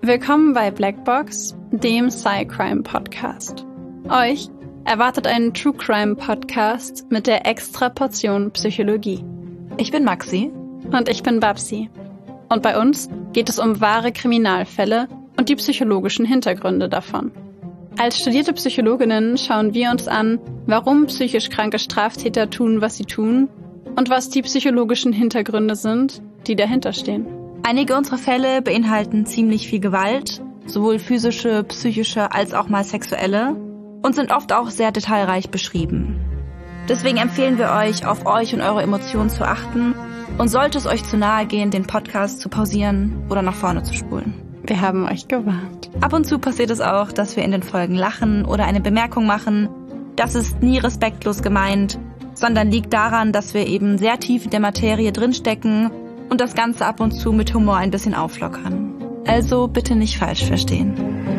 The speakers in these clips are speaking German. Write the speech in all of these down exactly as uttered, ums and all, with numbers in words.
Willkommen bei Blackbox, dem Sci-Crime-Podcast. Euch erwartet einen True-Crime-Podcast mit der extra Portion Psychologie. Ich bin Maxi. Und ich bin Babsi. Und bei uns geht es um wahre Kriminalfälle und die psychologischen Hintergründe davon. Als studierte Psychologinnen schauen wir uns an, warum psychisch kranke Straftäter tun, was sie tun und was die psychologischen Hintergründe sind, die dahinter stehen. Einige unserer Fälle beinhalten ziemlich viel Gewalt, sowohl physische, psychische als auch mal sexuelle, und sind oft auch sehr detailreich beschrieben. Deswegen empfehlen wir euch, auf euch und eure Emotionen zu achten und sollte es euch zu nahe gehen, den Podcast zu pausieren oder nach vorne zu spulen. Wir haben euch gewarnt. Ab und zu passiert es auch, dass wir in den Folgen lachen oder eine Bemerkung machen. Das ist nie respektlos gemeint, sondern liegt daran, dass wir eben sehr tief in der Materie drinstecken und das Ganze ab und zu mit Humor ein bisschen auflockern. Also bitte nicht falsch verstehen.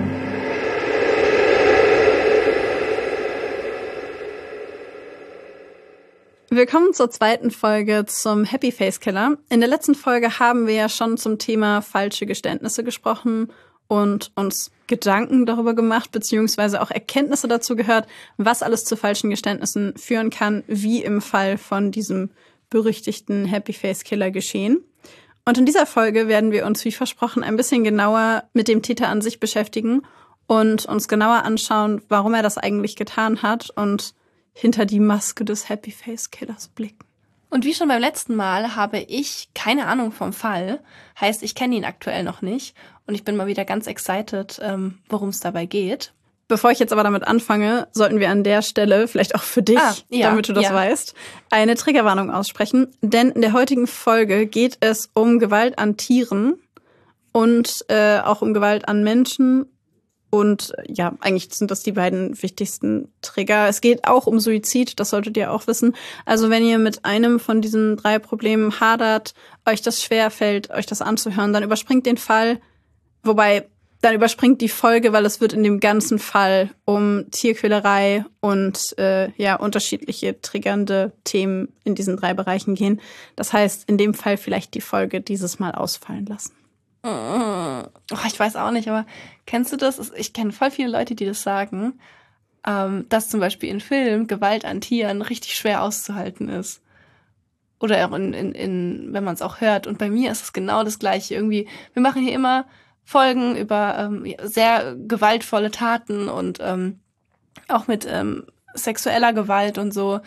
Willkommen zur zweiten Folge zum Happy Face Killer. In der letzten Folge haben wir ja schon zum Thema falsche Geständnisse gesprochen und uns Gedanken darüber gemacht, beziehungsweise auch Erkenntnisse dazu gehört, was alles zu falschen Geständnissen führen kann, wie im Fall von diesem berüchtigten Happy Face Killer geschehen. Und in dieser Folge werden wir uns, wie versprochen, ein bisschen genauer mit dem Täter an sich beschäftigen und uns genauer anschauen, warum er das eigentlich getan hat und hinter die Maske des Happy Face Killers blicken. Und wie schon beim letzten Mal habe ich keine Ahnung vom Fall. Heißt, ich kenne ihn aktuell noch nicht. Und ich bin mal wieder ganz excited, ähm, worum es dabei geht. Bevor ich jetzt aber damit anfange, sollten wir an der Stelle, vielleicht auch für dich, ah, ja, damit du das ja. weißt, eine Triggerwarnung aussprechen. Denn in der heutigen Folge geht es um Gewalt an Tieren und äh, auch um Gewalt an Menschen. Und ja, eigentlich sind das die beiden wichtigsten Trigger. Es geht auch um Suizid, das solltet ihr auch wissen. Also wenn ihr mit einem von diesen drei Problemen hadert, euch das schwerfällt, euch das anzuhören, dann überspringt den Fall. Wobei, dann überspringt die Folge, weil es wird in dem ganzen Fall um Tierquälerei und äh, ja unterschiedliche triggernde Themen in diesen drei Bereichen gehen. Das heißt, in dem Fall vielleicht die Folge dieses Mal ausfallen lassen. Oh, ich weiß auch nicht, aber kennst du das? Ich kenne voll viele Leute, die das sagen, ähm, dass zum Beispiel in Filmen Gewalt an Tieren richtig schwer auszuhalten ist. Oder auch in, in, in wenn man es auch hört. Und bei mir ist es genau das Gleiche. Irgendwie, wir machen hier immer Folgen über ähm, sehr gewaltvolle Taten und ähm, auch mit ähm, sexueller Gewalt und so.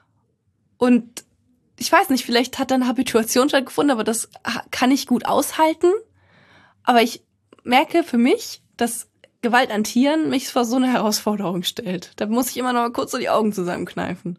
Und ich weiß nicht, vielleicht hat da eine Habituation stattgefunden, aber das kann ich gut aushalten. Aber ich merke für mich, dass Gewalt an Tieren mich vor so eine Herausforderung stellt. Da muss ich immer noch mal kurz so die Augen zusammenkneifen.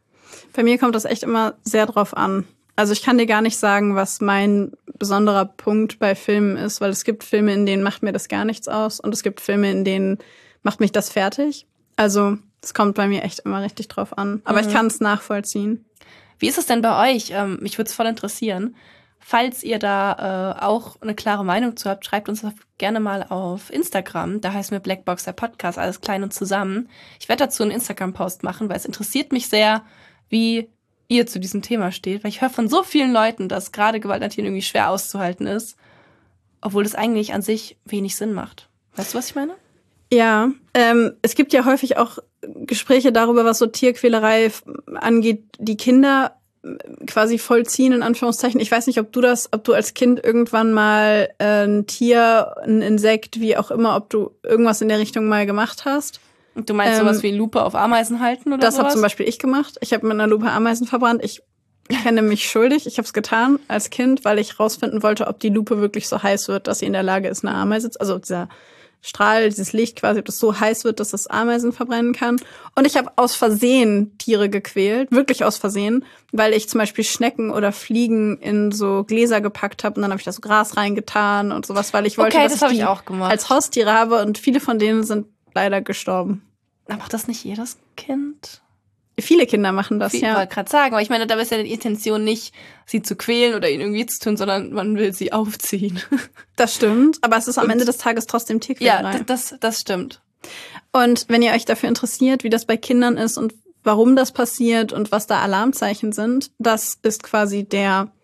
Bei mir kommt das echt immer sehr drauf an. Also ich kann dir gar nicht sagen, was mein besonderer Punkt bei Filmen ist, weil es gibt Filme, in denen macht mir das gar nichts aus und es gibt Filme, in denen macht mich das fertig. Also es kommt bei mir echt immer richtig drauf an. Aber mhm. ich kann es nachvollziehen. Wie ist es denn bei euch? Ähm, mich würde es voll interessieren. Falls ihr da äh, auch eine klare Meinung zu habt, schreibt uns das gerne mal auf Instagram. Da heißen wir Blackbox der Podcast, alles klein und zusammen. Ich werde dazu einen Instagram-Post machen, weil es interessiert mich sehr, wie ihr zu diesem Thema steht. Weil ich höre von so vielen Leuten, dass gerade Gewalt an Tieren irgendwie schwer auszuhalten ist, obwohl das eigentlich an sich wenig Sinn macht. Weißt du, was ich meine? Ja, ähm, es gibt ja häufig auch Gespräche darüber, was so Tierquälerei angeht, die Kinder quasi vollziehen, in Anführungszeichen. Ich weiß nicht, ob du das, ob du als Kind irgendwann mal äh, ein Tier, ein Insekt, wie auch immer, ob du irgendwas in der Richtung mal gemacht hast. Und du meinst ähm, sowas wie Lupe auf Ameisen halten oder das sowas? Das habe zum Beispiel ich gemacht. Ich habe mit einer Lupe Ameisen verbrannt. Ich kenne mich schuldig. Ich habe es getan als Kind, weil ich rausfinden wollte, ob die Lupe wirklich so heiß wird, dass sie in der Lage ist, eine Ameise, also dieser Strahl, dieses Licht quasi, ob das so heiß wird, dass das Ameisen verbrennen kann. Und ich habe aus Versehen Tiere gequält, wirklich aus Versehen, weil ich zum Beispiel Schnecken oder Fliegen in so Gläser gepackt habe und dann habe ich da so Gras reingetan und sowas, weil ich wollte, okay, dass das ich die ich auch gemacht. als Haustiere habe und viele von denen sind leider gestorben. Aber macht das nicht jedes Kind? Viele Kinder machen das, ich ja. Ich wollte gerade sagen, aber ich meine, da ist ja die Intention nicht, sie zu quälen oder ihnen irgendwie zu tun, sondern man will sie aufziehen. Das stimmt, aber es ist am Und, Ende des Tages trotzdem Tierquälerei. Ja, das, das stimmt. Und wenn ihr euch dafür interessiert, wie das bei Kindern ist und warum das passiert und was da Alarmzeichen sind, das ist quasi der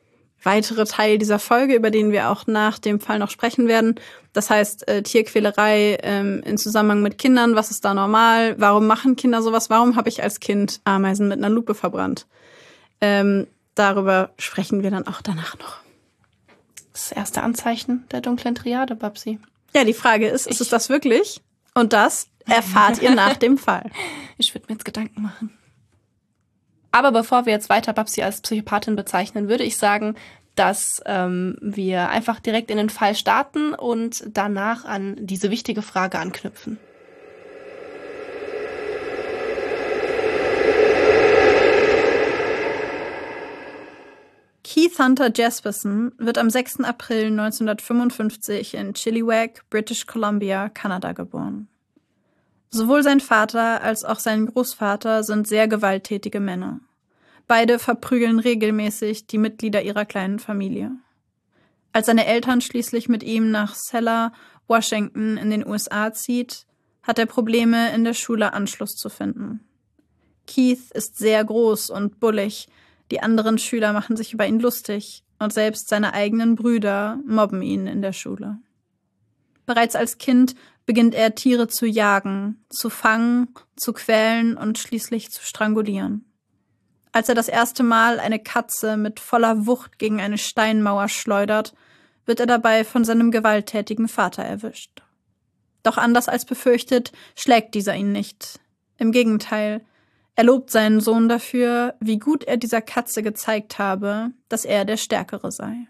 weitere Teil dieser Folge, über den wir auch nach dem Fall noch sprechen werden. Das heißt, äh, Tierquälerei ähm, in Zusammenhang mit Kindern, was ist da normal? Warum machen Kinder sowas? Warum habe ich als Kind Ameisen mit einer Lupe verbrannt? Ähm, darüber sprechen wir dann auch danach noch. Das erste Anzeichen der dunklen Triade, Babsi. Ja, die Frage ist, ich. ist es das wirklich? Und das erfahrt ihr nach dem Fall. Ich würde mir jetzt Gedanken machen. Aber bevor wir jetzt weiter Babsi als Psychopathin bezeichnen, würde ich sagen, dass ähm, wir einfach direkt in den Fall starten und danach an diese wichtige Frage anknüpfen. Keith Hunter Jesperson wird am sechsten April neunzehnhundertfünfundfünfzig in Chilliwack, British Columbia, Kanada geboren. Sowohl sein Vater als auch sein Großvater sind sehr gewalttätige Männer. Beide verprügeln regelmäßig die Mitglieder ihrer kleinen Familie. Als seine Eltern schließlich mit ihm nach Selah, Washington in den U S A zieht, hat er Probleme, in der Schule Anschluss zu finden. Keith ist sehr groß und bullig, die anderen Schüler machen sich über ihn lustig und selbst seine eigenen Brüder mobben ihn in der Schule. Bereits als Kind beginnt er, Tiere zu jagen, zu fangen, zu quälen und schließlich zu strangulieren. Als er das erste Mal eine Katze mit voller Wucht gegen eine Steinmauer schleudert, wird er dabei von seinem gewalttätigen Vater erwischt. Doch anders als befürchtet, schlägt dieser ihn nicht. Im Gegenteil, er lobt seinen Sohn dafür, wie gut er dieser Katze gezeigt habe, dass er der Stärkere sei.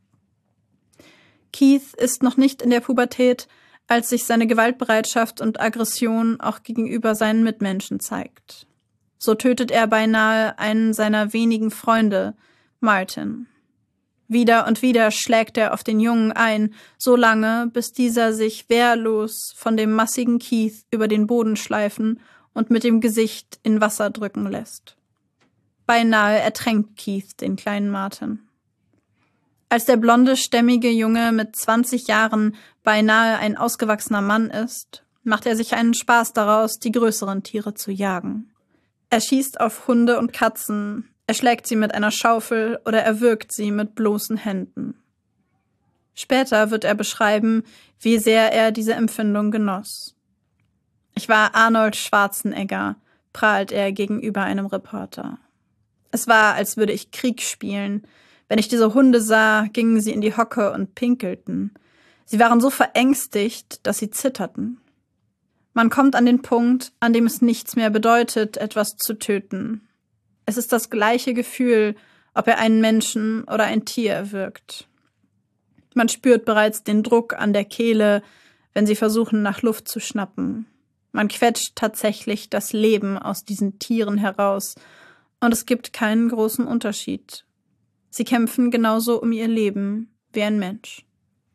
Keith ist noch nicht in der Pubertät, als sich seine Gewaltbereitschaft und Aggression auch gegenüber seinen Mitmenschen zeigt. So tötet er beinahe einen seiner wenigen Freunde, Martin. Wieder und wieder schlägt er auf den Jungen ein, so lange, bis dieser sich wehrlos von dem massigen Keith über den Boden schleifen und mit dem Gesicht in Wasser drücken lässt. Beinahe ertränkt Keith den kleinen Martin. Als der blonde, stämmige Junge mit zwanzig Jahren beinahe ein ausgewachsener Mann ist, macht er sich einen Spaß daraus, die größeren Tiere zu jagen. Er schießt auf Hunde und Katzen, er schlägt sie mit einer Schaufel oder erwürgt sie mit bloßen Händen. Später wird er beschreiben, wie sehr er diese Empfindung genoss. Ich war Arnold Schwarzenegger, prahlt er gegenüber einem Reporter. Es war, als würde ich Krieg spielen. Wenn ich diese Hunde sah, gingen sie in die Hocke und pinkelten. Sie waren so verängstigt, dass sie zitterten. Man kommt an den Punkt, an dem es nichts mehr bedeutet, etwas zu töten. Es ist das gleiche Gefühl, ob er einen Menschen oder ein Tier erwürgt. Man spürt bereits den Druck an der Kehle, wenn sie versuchen, nach Luft zu schnappen. Man quetscht tatsächlich das Leben aus diesen Tieren heraus, und es gibt keinen großen Unterschied. Sie kämpfen genauso um ihr Leben wie ein Mensch.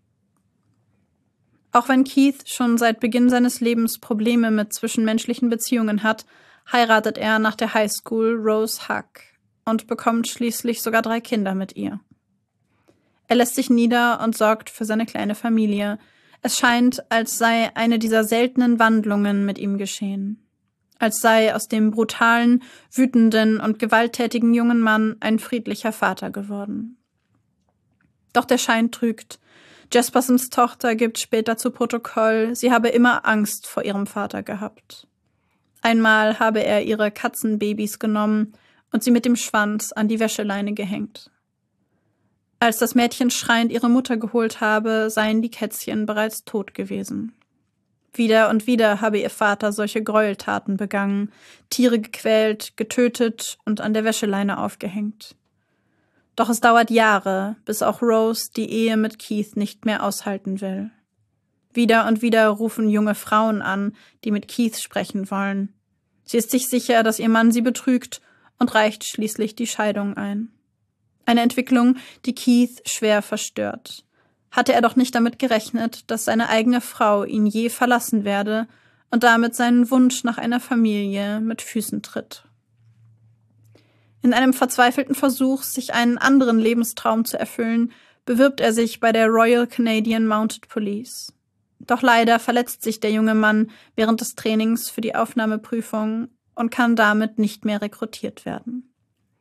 Auch wenn Keith schon seit Beginn seines Lebens Probleme mit zwischenmenschlichen Beziehungen hat, heiratet er nach der Highschool Rose Huck und bekommt schließlich sogar drei Kinder mit ihr. Er lässt sich nieder und sorgt für seine kleine Familie. Es scheint, als sei eine dieser seltenen Wandlungen mit ihm geschehen. Als sei aus dem brutalen, wütenden und gewalttätigen jungen Mann ein friedlicher Vater geworden. Doch der Schein trügt. Jespersons Tochter gibt später zu Protokoll, sie habe immer Angst vor ihrem Vater gehabt. Einmal habe er ihre Katzenbabys genommen und sie mit dem Schwanz an die Wäscheleine gehängt. Als das Mädchen schreiend ihre Mutter geholt habe, seien die Kätzchen bereits tot gewesen. Wieder und wieder habe ihr Vater solche Gräueltaten begangen, Tiere gequält, getötet und an der Wäscheleine aufgehängt. Doch es dauert Jahre, bis auch Rose die Ehe mit Keith nicht mehr aushalten will. Wieder und wieder rufen junge Frauen an, die mit Keith sprechen wollen. Sie ist sich sicher, dass ihr Mann sie betrügt und reicht schließlich die Scheidung ein. Eine Entwicklung, die Keith schwer verstört. Hatte er doch nicht damit gerechnet, dass seine eigene Frau ihn je verlassen werde und damit seinen Wunsch nach einer Familie mit Füßen tritt. In einem verzweifelten Versuch, sich einen anderen Lebenstraum zu erfüllen, bewirbt er sich bei der Royal Canadian Mounted Police. Doch leider verletzt sich der junge Mann während des Trainings für die Aufnahmeprüfung und kann damit nicht mehr rekrutiert werden.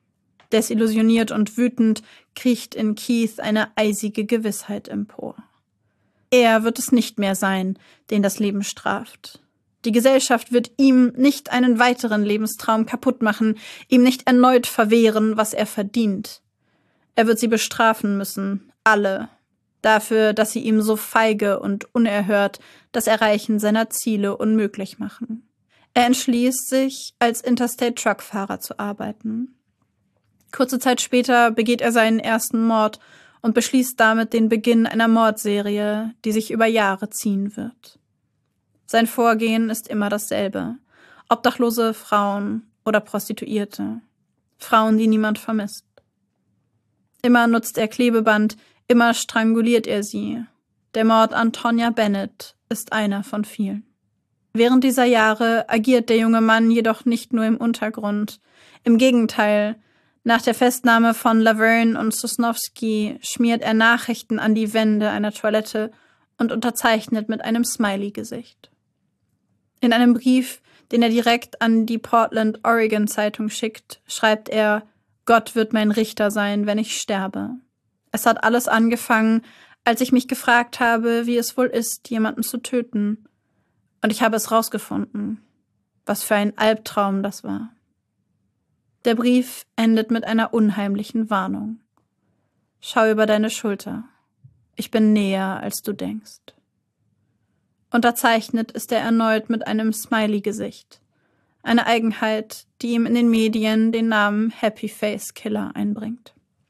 Desillusioniert und wütend kriecht in Keith eine eisige Gewissheit empor. Er wird es nicht mehr sein, den das Leben straft. Die Gesellschaft wird ihm nicht einen weiteren Lebenstraum kaputt machen, ihm nicht erneut verwehren, was er verdient. Er wird sie bestrafen müssen, alle, dafür, dass sie ihm so feige und unerhört das Erreichen seiner Ziele unmöglich machen. Er entschließt sich, als Interstate-Truckfahrer zu arbeiten. Kurze Zeit später begeht er seinen ersten Mord und beschließt damit den Beginn einer Mordserie, die sich über Jahre ziehen wird. Sein Vorgehen ist immer dasselbe. Obdachlose Frauen oder Prostituierte. Frauen, die niemand vermisst. Immer nutzt er Klebeband, immer stranguliert er sie. Der Mord an Tonya Bennett ist einer von vielen. Während dieser Jahre agiert der junge Mann jedoch nicht nur im Untergrund. Im Gegenteil, nach der Festnahme von Laverne und Sosnowski schmiert er Nachrichten an die Wände einer Toilette und unterzeichnet mit einem Smiley-Gesicht. In einem Brief, den er direkt an die Portland Oregon Zeitung schickt, schreibt er: Gott wird mein Richter sein, wenn ich sterbe. Es hat alles angefangen, als ich mich gefragt habe, wie es wohl ist, jemanden zu töten. Und ich habe es rausgefunden. Was für ein Albtraum das war. Der Brief endet mit einer unheimlichen Warnung. Schau über deine Schulter. Ich bin näher, als du denkst. Unterzeichnet ist er erneut mit einem Smiley-Gesicht. Eine Eigenheit, die ihm in den Medien den Namen Happy Face Killer einbringt.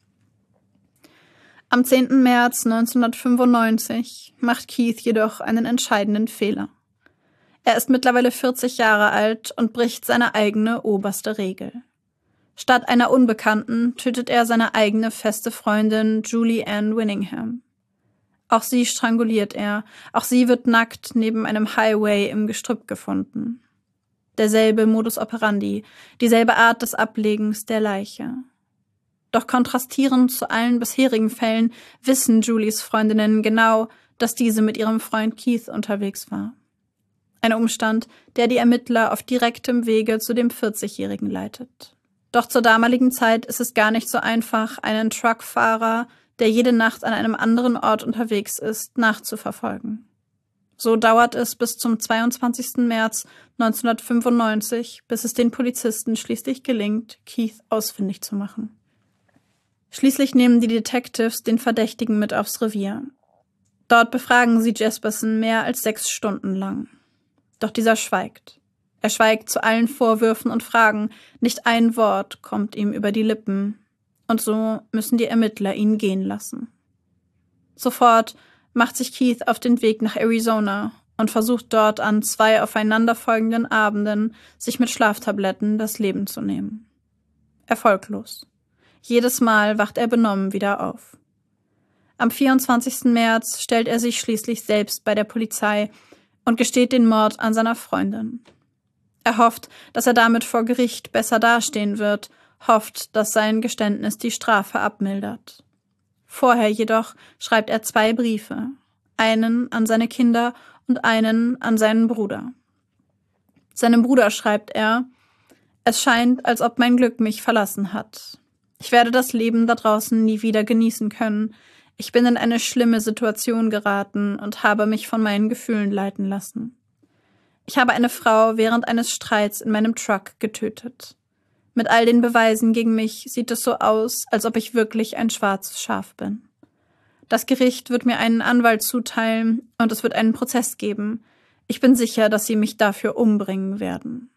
Am zehnten März neunzehnhundertfünfundneunzig macht Keith jedoch einen entscheidenden Fehler. Er ist mittlerweile vierzig Jahre alt und bricht seine eigene oberste Regel. Statt einer Unbekannten tötet er seine eigene feste Freundin Julie Ann Winningham. Auch sie stranguliert er, auch sie wird nackt neben einem Highway im Gestrüpp gefunden. Derselbe Modus operandi, dieselbe Art des Ablegens der Leiche. Doch kontrastierend zu allen bisherigen Fällen wissen Julies Freundinnen genau, dass diese mit ihrem Freund Keith unterwegs war. Ein Umstand, der die Ermittler auf direktem Wege zu dem vierzigjährigen leitet. Doch zur damaligen Zeit ist es gar nicht so einfach, einen Truckfahrer, der jede Nacht an einem anderen Ort unterwegs ist, nachzuverfolgen. So dauert es bis zum zweiundzwanzigsten März neunzehnhundertfünfundneunzig, bis es den Polizisten schließlich gelingt, Keith ausfindig zu machen. Schließlich nehmen die Detectives den Verdächtigen mit aufs Revier. Dort befragen sie Jesperson mehr als sechs Stunden lang. Doch dieser schweigt. Er schweigt zu allen Vorwürfen und Fragen. Nicht ein Wort kommt ihm über die Lippen. Und so müssen die Ermittler ihn gehen lassen. Sofort macht sich Keith auf den Weg nach Arizona und versucht dort an zwei aufeinanderfolgenden Abenden, sich mit Schlaftabletten das Leben zu nehmen. Erfolglos. Jedes Mal wacht er benommen wieder auf. Am vierundzwanzigsten März stellt er sich schließlich selbst bei der Polizei und gesteht den Mord an seiner Freundin. Er hofft, dass er damit vor Gericht besser dastehen wird, hofft, dass sein Geständnis die Strafe abmildert. Vorher jedoch schreibt er zwei Briefe, einen an seine Kinder und einen an seinen Bruder. Seinem Bruder schreibt er: Es scheint, als ob mein Glück mich verlassen hat. Ich werde das Leben da draußen nie wieder genießen können. Ich bin in eine schlimme Situation geraten und habe mich von meinen Gefühlen leiten lassen. Ich habe eine Frau während eines Streits in meinem Truck getötet. Mit all den Beweisen gegen mich sieht es so aus, als ob ich wirklich ein schwarzes Schaf bin. Das Gericht wird mir einen Anwalt zuteilen und es wird einen Prozess geben. Ich bin sicher, dass sie mich dafür umbringen werden.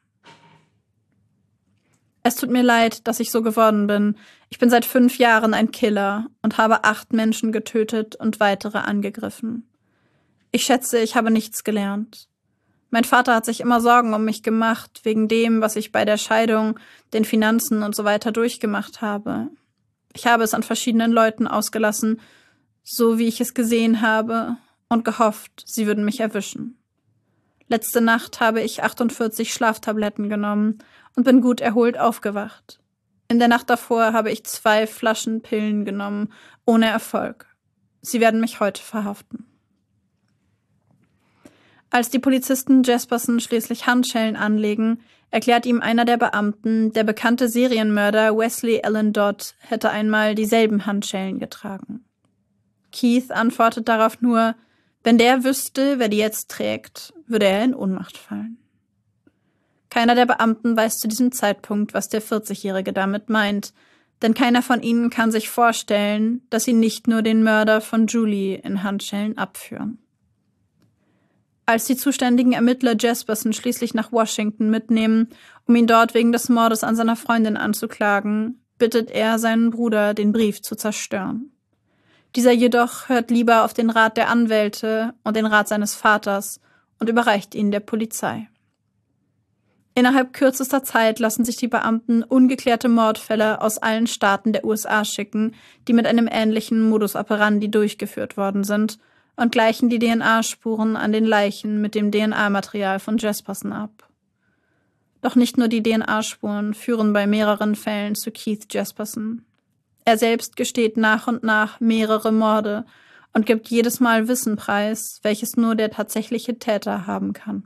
Es tut mir leid, dass ich so geworden bin. Ich bin seit fünf Jahren ein Killer und habe acht Menschen getötet und weitere angegriffen. Ich schätze, ich habe nichts gelernt. Mein Vater hat sich immer Sorgen um mich gemacht, wegen dem, was ich bei der Scheidung, den Finanzen und so weiter durchgemacht habe. Ich habe es an verschiedenen Leuten ausgelassen, so wie ich es gesehen habe, und gehofft, sie würden mich erwischen. Letzte Nacht habe ich achtundvierzig Schlaftabletten genommen und bin gut erholt aufgewacht. In der Nacht davor habe ich zwei Flaschen Pillen genommen, ohne Erfolg. Sie werden mich heute verhaften. Als die Polizisten Jesperson schließlich Handschellen anlegen, erklärt ihm einer der Beamten, der bekannte Serienmörder Wesley Allen Dodd hätte einmal dieselben Handschellen getragen. Keith antwortet darauf nur, wenn der wüsste, wer die jetzt trägt, würde er in Ohnmacht fallen. Keiner der Beamten weiß zu diesem Zeitpunkt, was der vierzigjährige damit meint, denn keiner von ihnen kann sich vorstellen, dass sie nicht nur den Mörder von Julie in Handschellen abführen. Als die zuständigen Ermittler Jesperson schließlich nach Washington mitnehmen, um ihn dort wegen des Mordes an seiner Freundin anzuklagen, bittet er seinen Bruder, den Brief zu zerstören. Dieser jedoch hört lieber auf den Rat der Anwälte und den Rat seines Vaters und überreicht ihn der Polizei. Innerhalb kürzester Zeit lassen sich die Beamten ungeklärte Mordfälle aus allen Staaten der U S A schicken, die mit einem ähnlichen Modus operandi durchgeführt worden sind, und gleichen die D N A-Spuren an den Leichen mit dem D N A-Material von Jesperson ab. Doch nicht nur die D N A-Spuren führen bei mehreren Fällen zu Keith Jesperson. Er selbst gesteht nach und nach mehrere Morde und gibt jedes Mal Wissen preis, welches nur der tatsächliche Täter haben kann.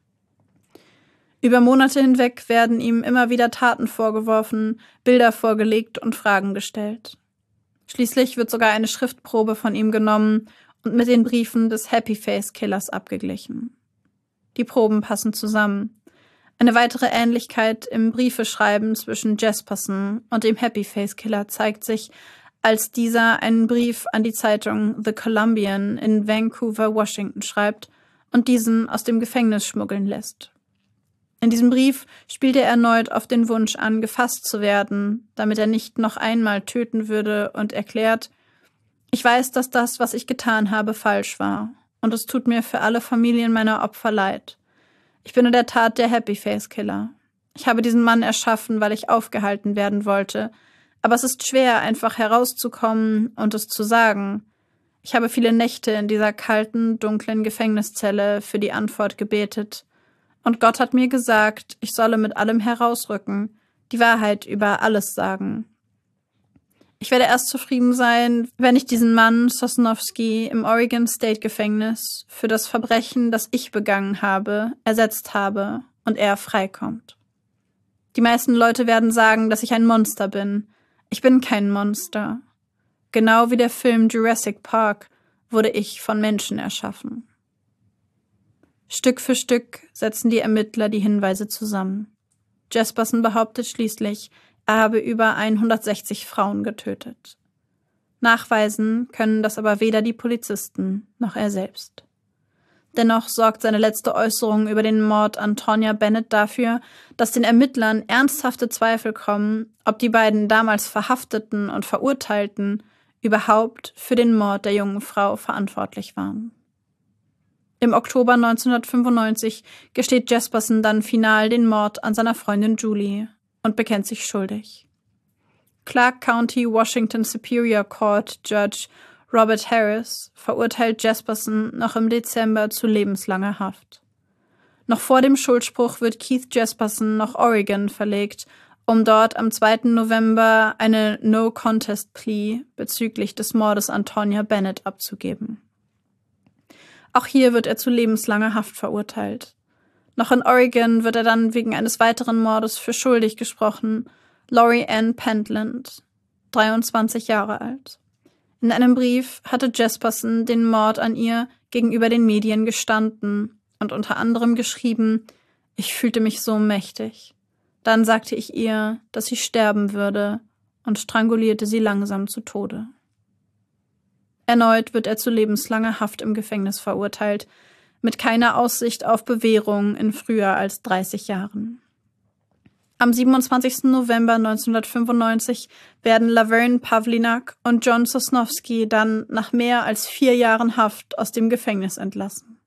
Über Monate hinweg werden ihm immer wieder Taten vorgeworfen, Bilder vorgelegt und Fragen gestellt. Schließlich wird sogar eine Schriftprobe von ihm genommen und mit den Briefen des Happy Face Killers abgeglichen. Die Proben passen zusammen. Eine weitere Ähnlichkeit im Briefeschreiben zwischen Jesperson und dem Happy Face Killer zeigt sich, als dieser einen Brief an die Zeitung The Columbian in Vancouver, Washington schreibt und diesen aus dem Gefängnis schmuggeln lässt. In diesem Brief spielt er erneut auf den Wunsch an, gefasst zu werden, damit er nicht noch einmal töten würde, und erklärt: Ich weiß, dass das, was ich getan habe, falsch war, und es tut mir für alle Familien meiner Opfer leid. Ich bin in der Tat der Happy Face Killer. Ich habe diesen Mann erschaffen, weil ich aufgehalten werden wollte, aber es ist schwer, einfach herauszukommen und es zu sagen. Ich habe viele Nächte in dieser kalten, dunklen Gefängniszelle für die Antwort gebetet, und Gott hat mir gesagt, ich solle mit allem herausrücken, die Wahrheit über alles sagen. Ich werde erst zufrieden sein, wenn ich diesen Mann, Sosnowski, im Oregon State Gefängnis für das Verbrechen, das ich begangen habe, ersetzt habe und er freikommt. Die meisten Leute werden sagen, dass ich ein Monster bin. Ich bin kein Monster. Genau wie der Film Jurassic Park wurde ich von Menschen erschaffen. Stück für Stück setzen die Ermittler die Hinweise zusammen. Jesperson behauptet schließlich, er habe über hundertsechzig Frauen getötet. Nachweisen können das aber weder die Polizisten noch er selbst. Dennoch sorgt seine letzte Äußerung über den Mord an Tonya Bennett dafür, dass den Ermittlern ernsthafte Zweifel kommen, ob die beiden damals Verhafteten und Verurteilten überhaupt für den Mord der jungen Frau verantwortlich waren. Im Oktober neunzehnhundertfünfundneunzig gesteht Jesperson dann final den Mord an seiner Freundin Julie und bekennt sich schuldig. Clark County Washington Superior Court Judge Robert Harris verurteilt Jesperson noch im Dezember zu lebenslanger Haft. Noch vor dem Schuldspruch wird Keith Jesperson nach Oregon verlegt, um dort am zweiten November eine No-Contest-Plea bezüglich des Mordes an Tonya Bennett abzugeben. Auch hier wird er zu lebenslanger Haft verurteilt. Noch in Oregon wird er dann wegen eines weiteren Mordes für schuldig gesprochen, Lori Ann Pentland, dreiundzwanzig Jahre alt. In einem Brief hatte Jesperson den Mord an ihr gegenüber den Medien gestanden und unter anderem geschrieben: Ich fühlte mich so mächtig. Dann sagte ich ihr, dass sie sterben würde, und strangulierte sie langsam zu Tode. Erneut wird er zu lebenslanger Haft im Gefängnis verurteilt, mit keiner Aussicht auf Bewährung in früher als dreißig Jahren. Am siebenundzwanzigsten November neunzehnhundertfünfundneunzig werden Laverne Pavlinak und John Sosnowski dann nach mehr als vier Jahren Haft aus dem Gefängnis entlassen.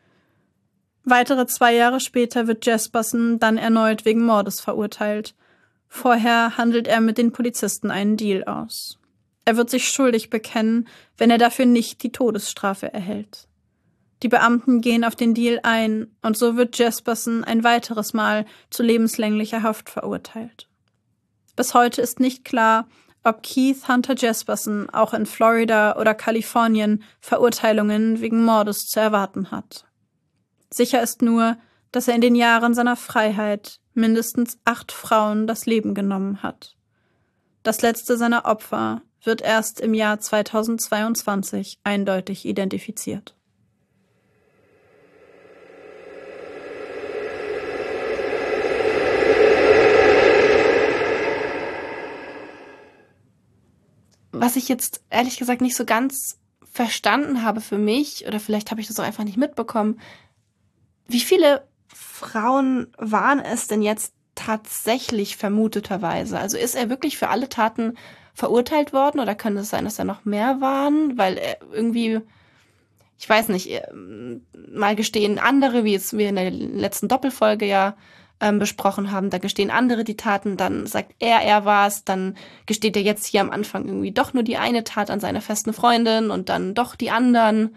Weitere zwei Jahre später wird Jesperson dann erneut wegen Mordes verurteilt. Vorher handelt er mit den Polizisten einen Deal aus. Er wird sich schuldig bekennen, wenn er dafür nicht die Todesstrafe erhält. Die Beamten gehen auf den Deal ein und so wird Jesperson ein weiteres Mal zu lebenslänglicher Haft verurteilt. Bis heute ist nicht klar, ob Keith Hunter Jesperson auch in Florida oder Kalifornien Verurteilungen wegen Mordes zu erwarten hat. Sicher ist nur, dass er in den Jahren seiner Freiheit mindestens acht Frauen das Leben genommen hat. Das letzte seiner Opfer wird erst im Jahr zweitausendzweiundzwanzig eindeutig identifiziert. Was ich jetzt ehrlich gesagt nicht so ganz verstanden habe für mich, oder vielleicht habe ich das auch einfach nicht mitbekommen, wie viele Frauen waren es denn jetzt tatsächlich vermuteterweise? Also ist er wirklich für alle Taten verurteilt worden oder kann es sein, dass da noch mehr waren? Weil er irgendwie, ich weiß nicht, mal gestehen andere, wie jetzt wir in der letzten Doppelfolge ja ähm, besprochen haben, da gestehen andere die Taten, dann sagt er, er war's, dann gesteht er jetzt hier am Anfang irgendwie doch nur die eine Tat an seiner festen Freundin und dann doch die anderen.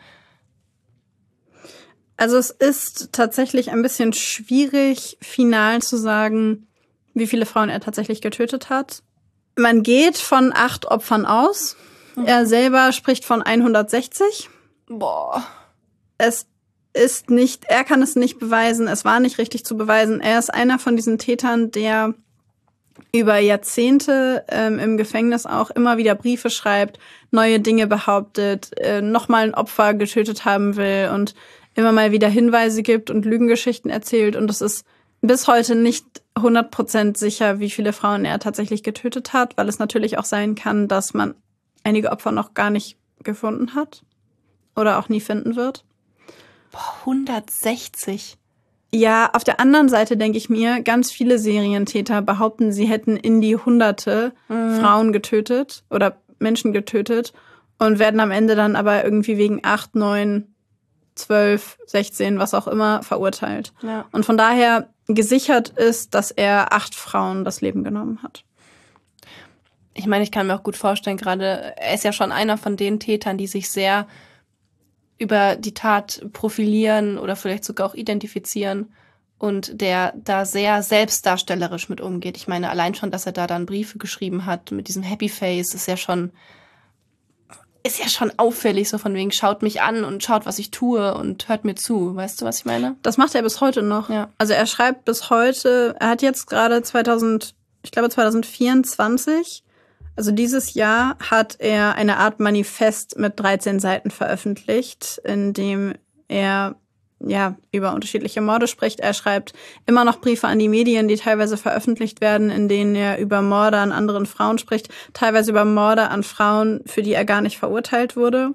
Also es ist tatsächlich ein bisschen schwierig, final zu sagen, wie viele Frauen er tatsächlich getötet hat. Man geht von acht Opfern aus. Mhm. Er selber spricht von hundertsechzig. Boah. Es ist nicht, er kann es nicht beweisen, es war nicht richtig zu beweisen. Er ist einer von diesen Tätern, der über Jahrzehnte ähm, im Gefängnis auch immer wieder Briefe schreibt, neue Dinge behauptet, äh, nochmal ein Opfer getötet haben will und immer mal wieder Hinweise gibt und Lügengeschichten erzählt. Und es ist bis heute nicht hundert Prozent sicher, wie viele Frauen er tatsächlich getötet hat, weil es natürlich auch sein kann, dass man einige Opfer noch gar nicht gefunden hat oder auch nie finden wird. Boah, hundertsechzig. Ja, auf der anderen Seite denke ich mir, ganz viele Serientäter behaupten, sie hätten in die Hunderte mhm. Frauen getötet oder Menschen getötet und werden am Ende dann aber irgendwie wegen acht, neun, zwölf, sechzehn, was auch immer, verurteilt. Ja. Und von daher gesichert ist, dass er acht Frauen das Leben genommen hat. Ich meine, ich kann mir auch gut vorstellen, gerade er ist ja schon einer von den Tätern, die sich sehr über die Tat profilieren oder vielleicht sogar auch identifizieren und der da sehr selbstdarstellerisch mit umgeht. Ich meine, allein schon, dass er da dann Briefe geschrieben hat mit diesem Happy Face, ist ja schon ist ja schon auffällig, so von wegen, schaut mich an und schaut, was ich tue und hört mir zu. Weißt du, was ich meine? Das macht er bis heute noch. Ja. Also er schreibt bis heute, er hat jetzt gerade zweitausend, ich glaube zweitausendvierundzwanzig, also dieses Jahr hat er eine Art Manifest mit dreizehn Seiten veröffentlicht, in dem er ja über unterschiedliche Morde spricht. Er schreibt immer noch Briefe an die Medien, die teilweise veröffentlicht werden, in denen er über Morde an anderen Frauen spricht, teilweise über Morde an Frauen, für die er gar nicht verurteilt wurde.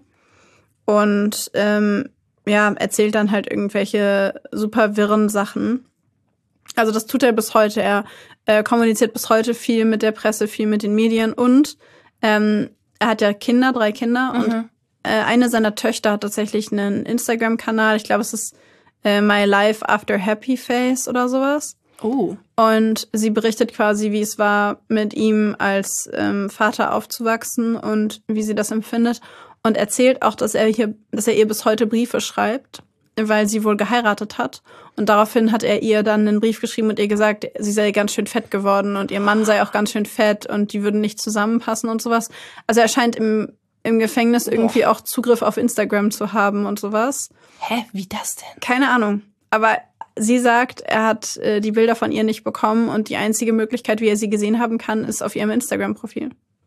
Und ähm, ja, erzählt dann halt irgendwelche super wirren Sachen. Also das tut er bis heute. Er äh, kommuniziert bis heute viel mit der Presse, viel mit den Medien und ähm, er hat ja Kinder, drei Kinder mhm. und äh, eine seiner Töchter hat tatsächlich einen Instagram-Kanal. Ich glaube, es ist äh, My Life After Happy Face oder sowas. Oh. Und sie berichtet quasi, wie es war, mit ihm als ähm, Vater aufzuwachsen und wie sie das empfindet. Und erzählt auch, dass er hier, dass er ihr bis heute Briefe schreibt, weil sie wohl geheiratet hat. Und daraufhin hat er ihr dann einen Brief geschrieben und ihr gesagt, sie sei ganz schön fett geworden und ihr Mann sei auch ganz schön fett und die würden nicht zusammenpassen und sowas. Also er scheint im, im Gefängnis irgendwie auch Zugriff auf Instagram zu haben und sowas. Hä, wie das denn? Keine Ahnung. Aber sie sagt, er hat äh, die Bilder von ihr nicht bekommen und die einzige Möglichkeit, wie er sie gesehen haben kann, ist auf ihrem Instagram-Profil.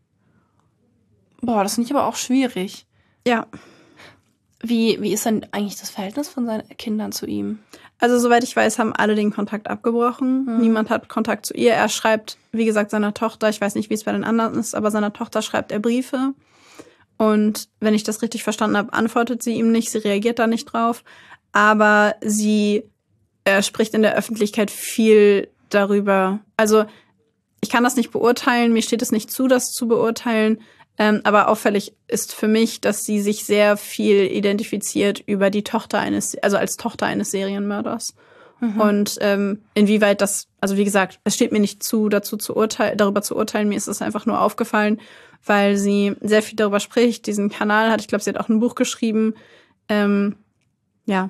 Boah, das finde ich aber auch schwierig. Ja. Wie, wie ist denn eigentlich das Verhältnis von seinen Kindern zu ihm? Also soweit ich weiß, haben alle den Kontakt abgebrochen. Mhm. Niemand hat Kontakt zu ihr. Er schreibt, wie gesagt, seiner Tochter, ich weiß nicht, wie es bei den anderen ist, aber seiner Tochter schreibt er Briefe. Und wenn ich das richtig verstanden habe, antwortet sie ihm nicht, sie reagiert da nicht drauf. Aber sie äh, spricht in der Öffentlichkeit viel darüber. Also ich kann das nicht beurteilen, mir steht es nicht zu, das zu beurteilen. Ähm, aber auffällig ist für mich, dass sie sich sehr viel identifiziert über die Tochter eines, also als Tochter eines Serienmörders. Mhm. Und ähm, inwieweit das, also wie gesagt, es steht mir nicht zu, dazu zu urteilen, darüber zu urteilen. Mir ist es einfach nur aufgefallen, weil sie sehr viel darüber spricht, diesen Kanal hat. Ich glaube, sie hat auch ein Buch geschrieben. Ähm, ja.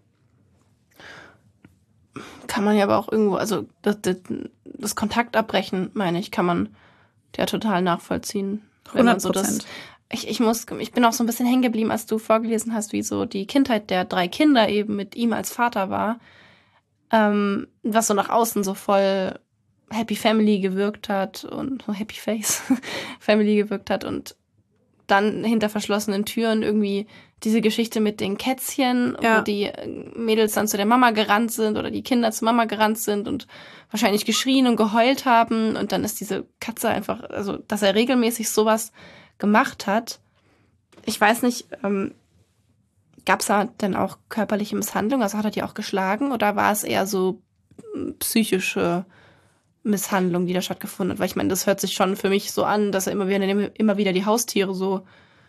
Kann man ja aber auch irgendwo, also das, das, das Kontaktabbrechen, meine ich, kann man ja total nachvollziehen. Wenn man so das ich, ich muss, ich bin auch so ein bisschen hängen geblieben, als du vorgelesen hast, wie so die Kindheit der drei Kinder eben mit ihm als Vater war. Ähm, was so nach außen so voll Happy Family gewirkt hat und so Happy Face Family gewirkt hat und dann hinter verschlossenen Türen irgendwie diese Geschichte mit den Kätzchen, ja. wo die Mädels dann zu der Mama gerannt sind oder die Kinder zur Mama gerannt sind und wahrscheinlich geschrien und geheult haben und dann ist diese Katze einfach, also dass er regelmäßig sowas gemacht hat. Ich weiß nicht, ähm, gab es da denn auch körperliche Misshandlung? Also hat er die auch geschlagen oder war es eher so psychische Misshandlung, die da stattgefunden hat? Weil ich meine, das hört sich schon für mich so an, dass er immer wieder, immer wieder die Haustiere so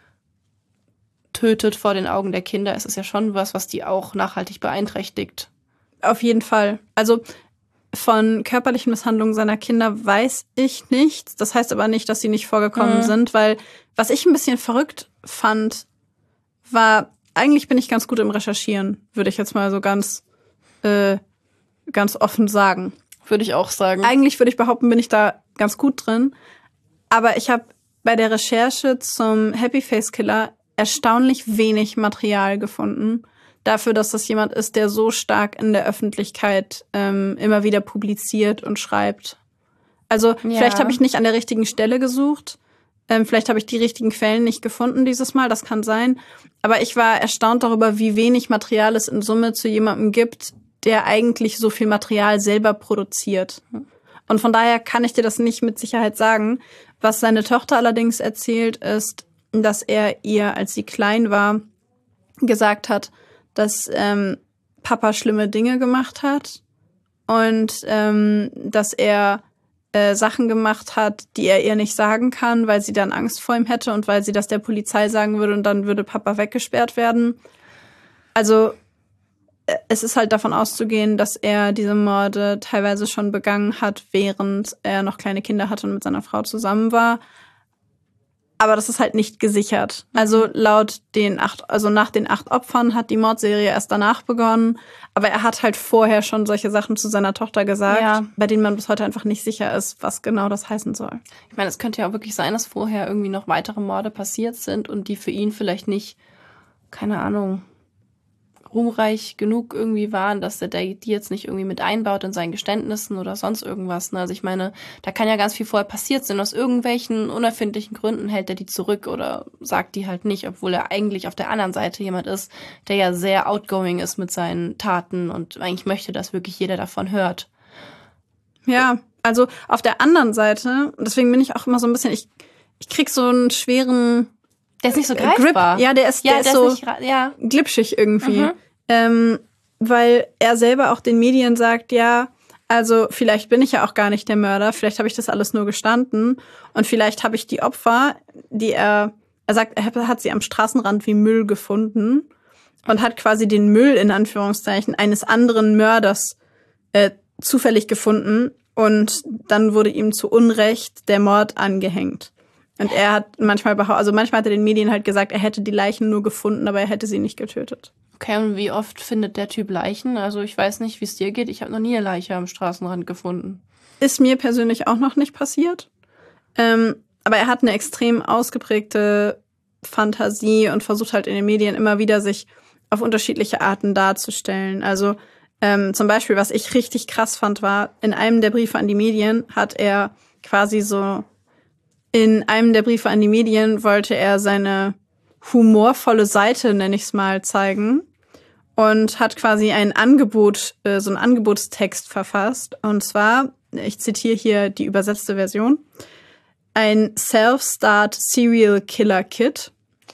tötet vor den Augen der Kinder. Es ist ja schon was, was die auch nachhaltig beeinträchtigt. Auf jeden Fall. Also von körperlichen Misshandlungen seiner Kinder weiß ich nichts. Das heißt aber nicht, dass sie nicht vorgekommen mhm. sind, weil was ich ein bisschen verrückt fand, war, eigentlich bin ich ganz gut im Recherchieren, würde ich jetzt mal so ganz, äh, ganz offen sagen. Würde ich auch sagen. Eigentlich würde ich behaupten, bin ich da ganz gut drin. Aber ich habe bei der Recherche zum Happy Face Killer erstaunlich wenig Material gefunden. Dafür, dass das jemand ist, der so stark in der Öffentlichkeit ähm, immer wieder publiziert und schreibt. Also ja. vielleicht habe ich nicht an der richtigen Stelle gesucht. Ähm, vielleicht habe ich die richtigen Quellen nicht gefunden dieses Mal. Das kann sein. Aber ich war erstaunt darüber, wie wenig Material es in Summe zu jemandem gibt, der eigentlich so viel Material selber produziert. Und von daher kann ich dir das nicht mit Sicherheit sagen. Was seine Tochter allerdings erzählt, ist, dass er ihr, als sie klein war, gesagt hat, dass ähm, Papa schlimme Dinge gemacht hat und ähm, dass er äh, Sachen gemacht hat, die er ihr nicht sagen kann, weil sie dann Angst vor ihm hätte und weil sie das der Polizei sagen würde und dann würde Papa weggesperrt werden. Also es ist halt davon auszugehen, dass er diese Morde teilweise schon begangen hat, während er noch kleine Kinder hatte und mit seiner Frau zusammen war. Aber das ist halt nicht gesichert. Also laut den acht, also nach den acht Opfern hat die Mordserie erst danach begonnen. Aber er hat halt vorher schon solche Sachen zu seiner Tochter gesagt, ja. bei denen man bis heute einfach nicht sicher ist, was genau das heißen soll. Ich meine, es könnte ja auch wirklich sein, dass vorher irgendwie noch weitere Morde passiert sind und die für ihn vielleicht nicht, keine Ahnung, ruhmreich genug irgendwie waren, dass er die jetzt nicht irgendwie mit einbaut in seinen Geständnissen oder sonst irgendwas. Also ich meine, da kann ja ganz viel vorher passiert sein. Aus irgendwelchen unerfindlichen Gründen hält er die zurück oder sagt die halt nicht, obwohl er eigentlich auf der anderen Seite jemand ist, der ja sehr outgoing ist mit seinen Taten und eigentlich möchte, dass wirklich jeder davon hört. Ja, also auf der anderen Seite, deswegen bin ich auch immer so ein bisschen, ich, ich krieg so einen schweren Der ist nicht so greifbar. Grip. Ja, der ist, ja, der ist der so ist nicht, ja. glitschig irgendwie. Mhm. Ähm, weil er selber auch den Medien sagt, ja, also vielleicht bin ich ja auch gar nicht der Mörder, vielleicht habe ich das alles nur gestanden und vielleicht habe ich die Opfer, die er, er sagt, er hat sie am Straßenrand wie Müll gefunden und hat quasi den Müll in Anführungszeichen eines anderen Mörders äh, zufällig gefunden und dann wurde ihm zu Unrecht der Mord angehängt. Und er hat manchmal behauptet, also manchmal hat er den Medien halt gesagt, er hätte die Leichen nur gefunden, aber er hätte sie nicht getötet. Okay, und wie oft findet der Typ Leichen? Also ich weiß nicht, wie es dir geht. Ich habe noch nie eine Leiche am Straßenrand gefunden. Ist mir persönlich auch noch nicht passiert. Ähm, aber er hat eine extrem ausgeprägte Fantasie und versucht halt in den Medien immer wieder, sich auf unterschiedliche Arten darzustellen. Also ähm, zum Beispiel, was ich richtig krass fand, war, in einem der Briefe an die Medien hat er quasi so In einem der Briefe an die Medien wollte er seine humorvolle Seite, nenne ich es mal, zeigen und hat quasi ein Angebot, äh, so einen Angebotstext verfasst. Und zwar, ich zitiere hier die übersetzte Version, ein Self-Start Serial Killer Kit.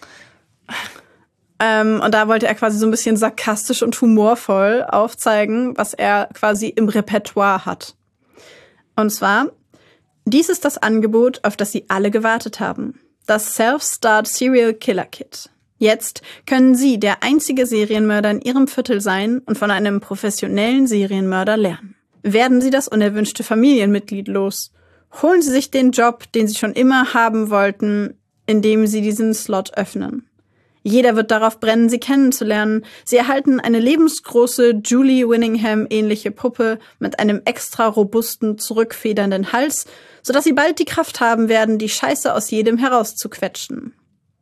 Ähm, und da wollte er quasi so ein bisschen sarkastisch und humorvoll aufzeigen, was er quasi im Repertoire hat. Und zwar: Dies ist das Angebot, auf das Sie alle gewartet haben. Das Self-Start Serial Killer Kit. Jetzt können Sie der einzige Serienmörder in Ihrem Viertel sein und von einem professionellen Serienmörder lernen. Werden Sie das unerwünschte Familienmitglied los? Holen Sie sich den Job, den Sie schon immer haben wollten, indem Sie diesen Slot öffnen. Jeder wird darauf brennen, Sie kennenzulernen. Sie erhalten eine lebensgroße Julie Winningham-ähnliche Puppe mit einem extra robusten, zurückfedernden Hals, sodass Sie bald die Kraft haben werden, die Scheiße aus jedem herauszuquetschen.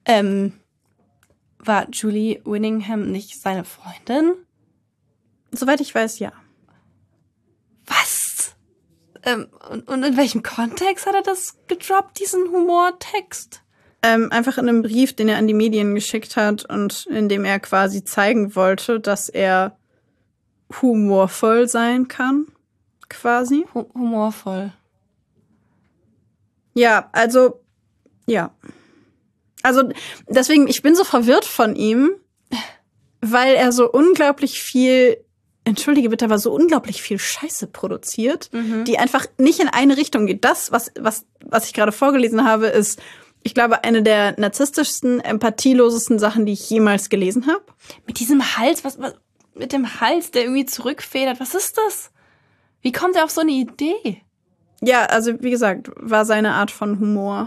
Ähm, war Julie Winningham nicht seine Freundin? Soweit ich weiß, ja. Was? Ähm, und, und in welchem Kontext hat er das gedroppt, diesen Humortext? Ähm, einfach in einem Brief, den er an die Medien geschickt hat und in dem er quasi zeigen wollte, dass er humorvoll sein kann, quasi. H- humorvoll. Ja, also, ja. Also, deswegen, ich bin so verwirrt von ihm, weil er so unglaublich viel, entschuldige bitte, aber so unglaublich viel Scheiße produziert, mhm. die einfach nicht in eine Richtung geht. Das, was, was, was ich gerade vorgelesen habe, ist, ich glaube, eine der narzisstischsten, empathielosesten Sachen, die ich jemals gelesen habe. Mit diesem Hals, was, was, mit dem Hals, der irgendwie zurückfedert, was ist das? Wie kommt er auf so eine Idee? Ja, also wie gesagt, war seine Art von Humor.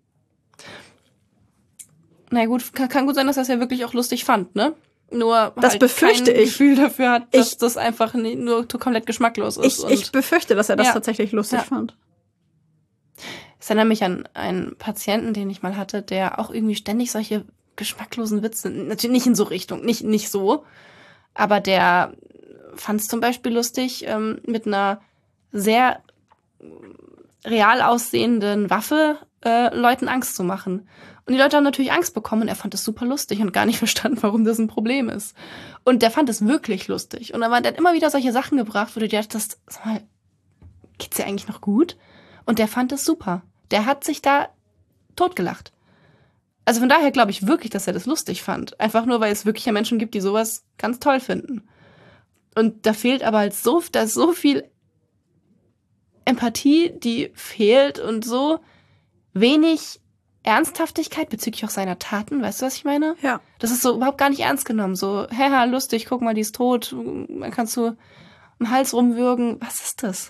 Na gut, kann, kann gut sein, dass er es ja wirklich auch lustig fand, ne? Nur das halt befürchte kein ich. Gefühl dafür hat, dass ich, das einfach nur komplett geschmacklos ist. Ich, ich befürchte, dass er das ja. tatsächlich lustig ja. fand. Es erinnert mich an einen Patienten, den ich mal hatte, der auch irgendwie ständig solche geschmacklosen Witze, natürlich nicht in so Richtung, nicht, nicht so, aber der fand es zum Beispiel lustig, ähm, mit einer sehr real aussehenden Waffe äh, Leuten Angst zu machen. Und die Leute haben natürlich Angst bekommen und er fand es super lustig und gar nicht verstanden, warum das ein Problem ist. Und der fand es wirklich lustig. Und aber der hat immer wieder solche Sachen gebracht, wo du dir dachtest, sag mal, geht's dir eigentlich noch gut? Und der fand es super. Der hat sich da totgelacht. Also von daher glaube ich wirklich, dass er das lustig fand. Einfach nur, weil es wirklich ja Menschen gibt, die sowas ganz toll finden. Und da fehlt aber halt so, da ist so viel Empathie, die fehlt und so wenig Ernsthaftigkeit bezüglich auch seiner Taten. Weißt du, was ich meine? Ja. Das ist so überhaupt gar nicht ernst genommen. So, haha, lustig, guck mal, die ist tot. Dann kannst du am Hals rumwürgen. Was ist das?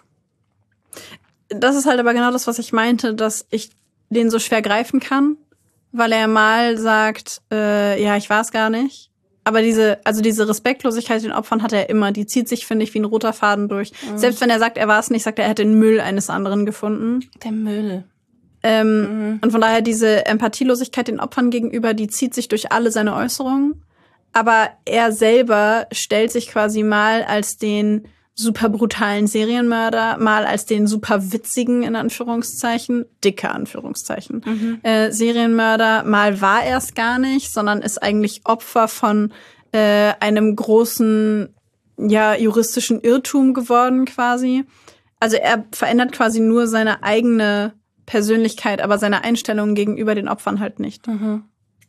Das ist halt aber genau das, was ich meinte, dass ich den so schwer greifen kann, weil er mal sagt, äh, ja, ich war es gar nicht. Aber diese, also diese Respektlosigkeit den Opfern hat er immer. Die zieht sich, finde ich, wie ein roter Faden durch. Mhm. Selbst wenn er sagt, er war es nicht, sagt er, er hätte den Müll eines anderen gefunden. Der Müll. Ähm, mhm. Und von daher diese Empathielosigkeit den Opfern gegenüber, die zieht sich durch alle seine Äußerungen. Aber er selber stellt sich quasi mal als den super brutalen Serienmörder, mal als den super witzigen, in Anführungszeichen, dicke Anführungszeichen, mhm. äh, Serienmörder. Mal war er es gar nicht, sondern ist eigentlich Opfer von äh, einem großen, ja, juristischen Irrtum geworden quasi. Also er verändert quasi nur seine eigene Persönlichkeit, aber seine Einstellung gegenüber den Opfern halt nicht. Mhm.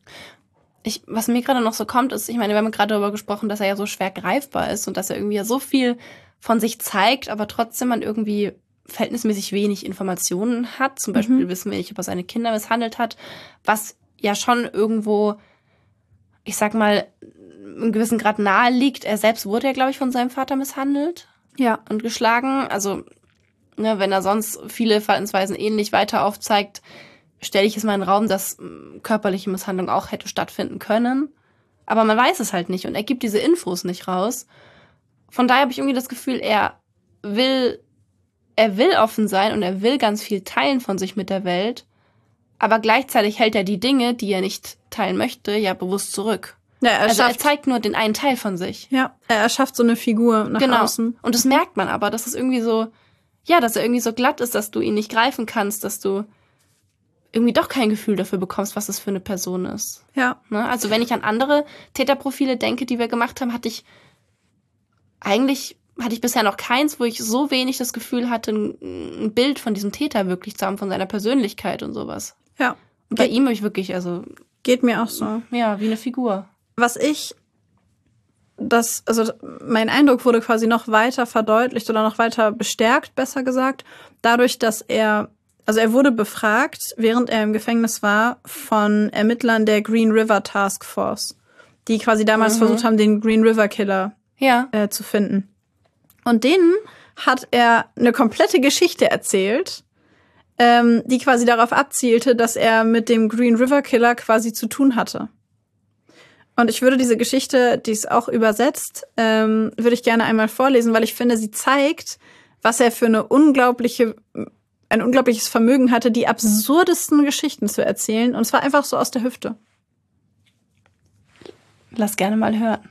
Ich, was mir gerade noch so kommt, ist, ich meine, wir haben gerade darüber gesprochen, dass er ja so schwer greifbar ist und dass er irgendwie ja so viel von sich zeigt, aber trotzdem man irgendwie verhältnismäßig wenig Informationen hat. Zum Beispiel mhm. wissen wir nicht, ob er seine Kinder misshandelt hat, was ja schon irgendwo, ich sag mal, im gewissen Grad nahe liegt. Er selbst wurde ja, glaube ich, von seinem Vater misshandelt. Ja. Und geschlagen. Also, ne, wenn er sonst viele Verhaltensweisen ähnlich weiter aufzeigt, stelle ich es mal in den Raum, dass körperliche Misshandlung auch hätte stattfinden können. Aber man weiß es halt nicht und er gibt diese Infos nicht raus. Von daher habe ich irgendwie das Gefühl, er will, er will offen sein und er will ganz viel teilen von sich mit der Welt. Aber gleichzeitig hält er die Dinge, die er nicht teilen möchte, ja bewusst zurück. Ja, er also schafft, er zeigt nur den einen Teil von sich. Ja, er erschafft so eine Figur nach genau. außen. Und das merkt man aber, dass es irgendwie so, ja, dass er irgendwie so glatt ist, dass du ihn nicht greifen kannst, dass du irgendwie doch kein Gefühl dafür bekommst, was das für eine Person ist. Ja. Ne? Also wenn ich an andere Täterprofile denke, die wir gemacht haben, hatte ich eigentlich, hatte ich bisher noch keins, wo ich so wenig das Gefühl hatte, ein, ein Bild von diesem Täter wirklich zu haben, von seiner Persönlichkeit und sowas. Ja. Und bei Ge- ihm habe ich wirklich, also... Geht mir auch so. Ja, wie eine Figur. Was ich, das, also mein Eindruck wurde quasi noch weiter verdeutlicht oder noch weiter bestärkt, besser gesagt, dadurch, dass er, also er wurde befragt, während er im Gefängnis war, von Ermittlern der Green River Task Force, die quasi damals mhm. versucht haben, den Green River Killer ja. äh, zu finden. Und denen hat er eine komplette Geschichte erzählt, ähm, die quasi darauf abzielte, dass er mit dem Green River Killer quasi zu tun hatte. Und ich würde diese Geschichte, die ist auch übersetzt, ähm, würde ich gerne einmal vorlesen, weil ich finde, sie zeigt, was er für eine unglaubliche, ein unglaubliches Vermögen hatte, die absurdesten Geschichten zu erzählen. Und zwar einfach so aus der Hüfte. Lass gerne mal hören.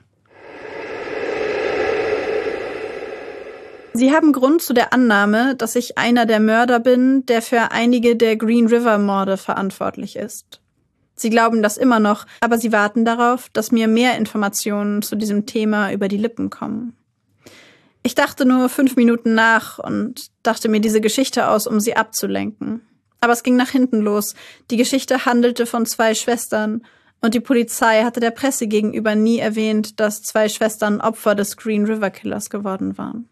Sie haben Grund zu der Annahme, dass ich einer der Mörder bin, der für einige der Green River-Morde verantwortlich ist. Sie glauben das immer noch, aber sie warten darauf, dass mir mehr Informationen zu diesem Thema über die Lippen kommen. Ich dachte nur fünf Minuten nach und dachte mir diese Geschichte aus, um sie abzulenken. Aber es ging nach hinten los. Die Geschichte handelte von zwei Schwestern und die Polizei hatte der Presse gegenüber nie erwähnt, dass zwei Schwestern Opfer des Green River Killers geworden waren.